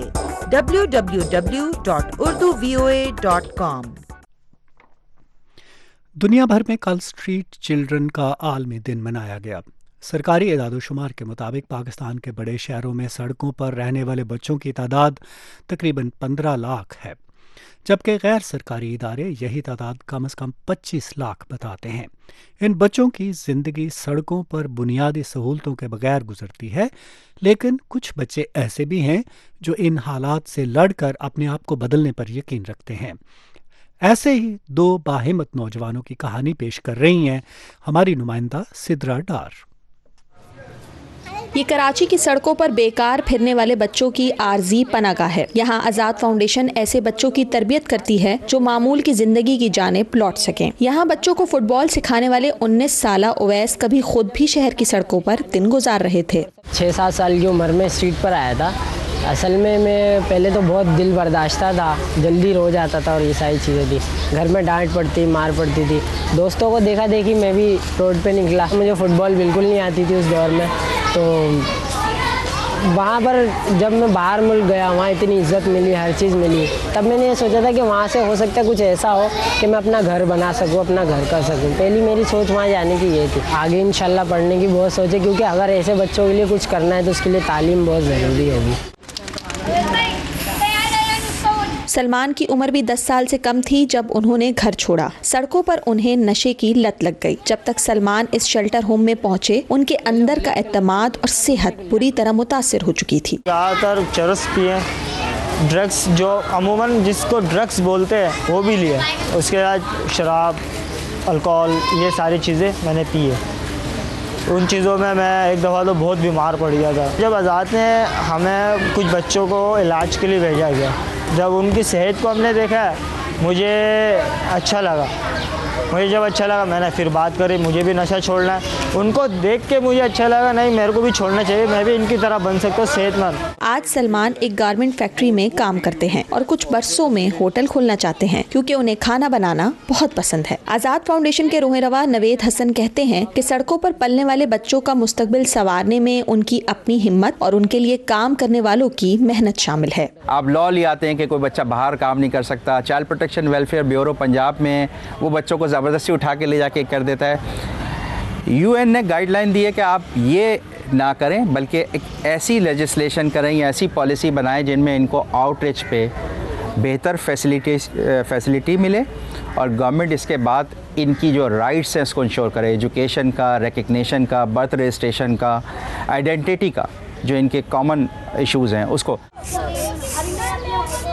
www.urduvoa.com. دنیا بھر میں کل اسٹریٹ چلڈرن کا عالمی دن منایا گیا. سرکاری اعداد و شمار کے مطابق پاکستان کے بڑے شہروں میں سڑکوں پر رہنے والے بچوں کی تعداد تقریباً 15 لاکھ ہے، جبکہ غیر سرکاری ادارے یہی تعداد کم از کم 25 لاکھ بتاتے ہیں. ان بچوں کی زندگی سڑکوں پر بنیادی سہولتوں کے بغیر گزرتی ہے، لیکن کچھ بچے ایسے بھی ہیں جو ان حالات سے لڑ کر اپنے آپ کو بدلنے پر یقین رکھتے ہیں. ایسے ہی 2 باہمت نوجوانوں کی کہانی پیش کر رہی ہیں ہماری نمائندہ سدرا ڈار. یہ کراچی کی سڑکوں پر بیکار پھرنے والے بچوں کی عارضی پناہ گاہ ہے. یہاں آزاد فاؤنڈیشن ایسے بچوں کی تربیت کرتی ہے جو معمول کی زندگی کی جانب لوٹ سکیں. یہاں بچوں کو فٹ بال سکھانے والے 19 سالہ اویس کبھی خود بھی شہر کی سڑکوں پر دن گزار رہے تھے. 6-7 سال کی عمر میں اسٹریٹ پر آیا تھا. اصل میں پہلے تو بہت دل برداشتہ تھا، جلدی رو جاتا تھا اور یہ ساری چیزیں تھی. گھر میں ڈانٹ پڑتی، مار پڑتی تھی. دوستوں کو دیکھا دیکھی میں بھی روڈ پہ نکلا. مجھے فٹ بال بالکل نہیں آتی تھی اس دور میں، تو وہاں پر جب میں باہر ملک گیا وہاں اتنی عزت ملی، ہر چیز ملی. تب میں نے یہ سوچا تھا کہ وہاں سے ہو سکتا ہے کچھ ایسا ہو کہ میں اپنا گھر بنا سکوں، اپنا گھر کر سکوں. پہلی میری سوچ وہاں جانے کی یہ تھی. آگے انشاءاللہ پڑھنے کی بہت سوچ ہے، کیونکہ اگر ایسے بچوں کے لیے کچھ کرنا ہے تو اس کے لیے تعلیم بہت ضروری ہوگی. سلمان کی عمر بھی 10 سال سے کم تھی جب انہوں نے گھر چھوڑا. سڑکوں پر انہیں نشے کی لت لگ گئی. جب تک سلمان اس شیلٹر ہوم میں پہنچے ان کے اندر کا اعتماد اور صحت بری طرح متاثر ہو چکی تھی. زیادہ تر چرس پیے، ڈرگس جو عموماً جس کو ڈرگس بولتے ہیں وہ بھی لیے. اس کے بعد شراب، الکوہول، یہ ساری چیزیں میں نے پی ہے. ان چیزوں میں ایک دفعہ تو بہت بیمار پڑ گیا تھا. جب آزاد نے ہمیں کچھ بچوں کو علاج کے لیے بھیجا گیا، جب ان کی صحت کو ہم نے دیکھا مجھے اچھا لگا. جب اچھا لگا میں نے پھر بات کری، مجھے بھی نشہ چھوڑنا ہے. ان کو دیکھ کے مجھے اچھا لگا، نہیں میرے کو بھی چھوڑنا چاہیے، میں بھی ان کی طرح بن سکتا ہوں صحت مند. آج سلمان ایک گارمنٹ فیکٹری میں کام کرتے ہیں اور کچھ برسوں میں ہوٹل کھولنا چاہتے ہیں کیونکہ انہیں کھانا بنانا بہت پسند ہے. آزاد فاؤنڈیشن کے روح روا نوید حسن کہتے ہیں کہ سڑکوں پر پلنے والے بچوں کا مستقبل سنوارنے میں ان کی اپنی ہمت اور ان کے لیے کام کرنے والوں کی محنت شامل ہے. آپ لا لے آتے ہیں کہ کوئی بچہ باہر کام نہیں کر سکتا. Child protection welfare bureau Punjab میں وہ بچوں کو زبردستی اٹھا کے لے جا کے کر دیتا ہے. یو این نے گائیڈ لائن دی ہے کہ آپ یہ نہ کریں بلکہ ایک ایسی لیجسلیشن کریں یا ایسی پالیسی بنائیں جن میں ان کو آؤٹ ریچ پہ بہتر فیسلٹی ملے اور گورنمنٹ اس کے بعد ان کی جو رائٹس ہیں اس کو انشور کرے. ایجوکیشن کا، ریکگنیشن کا، برتھ رجسٹریشن کا، آئیڈینٹیٹی کا، جو ان کے کامن ایشوز ہیں اس کو.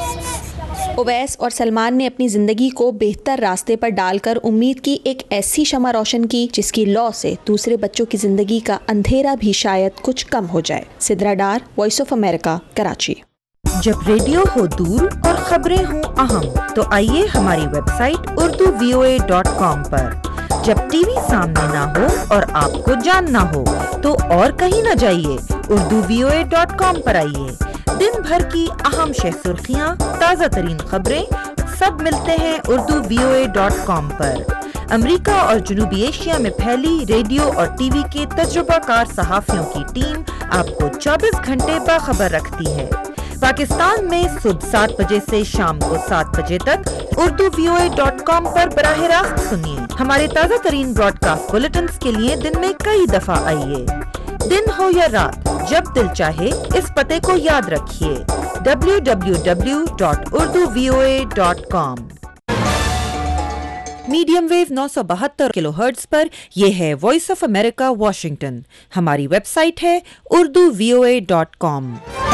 اویس اور سلمان نے اپنی زندگی کو بہتر راستے پر ڈال کر امید کی ایک ایسی شمع روشن کی جس کی لو سے دوسرے بچوں کی زندگی کا اندھیرا بھی شاید کچھ کم ہو جائے. Sidra Dar, Voice of America, Karachi. جب ریڈیو ہو دور اور خبریں ہوں اہم تو آئیے ہماری ویب سائٹ urduvoa.com پر. جب ٹی وی سامنے نہ ہو اور آپ کو جاننا ہو تو اور کہیں نہ جائیے، urduvoa.com پر آئیے. دن بھر کی اہم شہ سرخیاں، تازہ ترین خبریں سب ملتے ہیں urduvoa.com پر. امریکہ اور جنوبی ایشیا میں پھیلی ریڈیو اور ٹی وی کے تجربہ کار صحافیوں کی ٹیم آپ کو 24 گھنٹے باخبر رکھتی ہے. پاکستان میں صبح 7 بجے سے شام کو 7 بجے تک urduvoa.com پر براہ راست سنیے. ہمارے تازہ ترین براڈ کاسٹ بلیٹنز کے لیے دن میں کئی دفعہ آئیے. دن ہو یا رات، جب دل چاہے اس پتے کو یاد رکھیے، www.urduvoa.com. Medium wave 972 kilo hertz پر یہ ہے وائس آف امریکہ واشنگٹن. ہماری ویب سائٹ ہے urduvoa.com.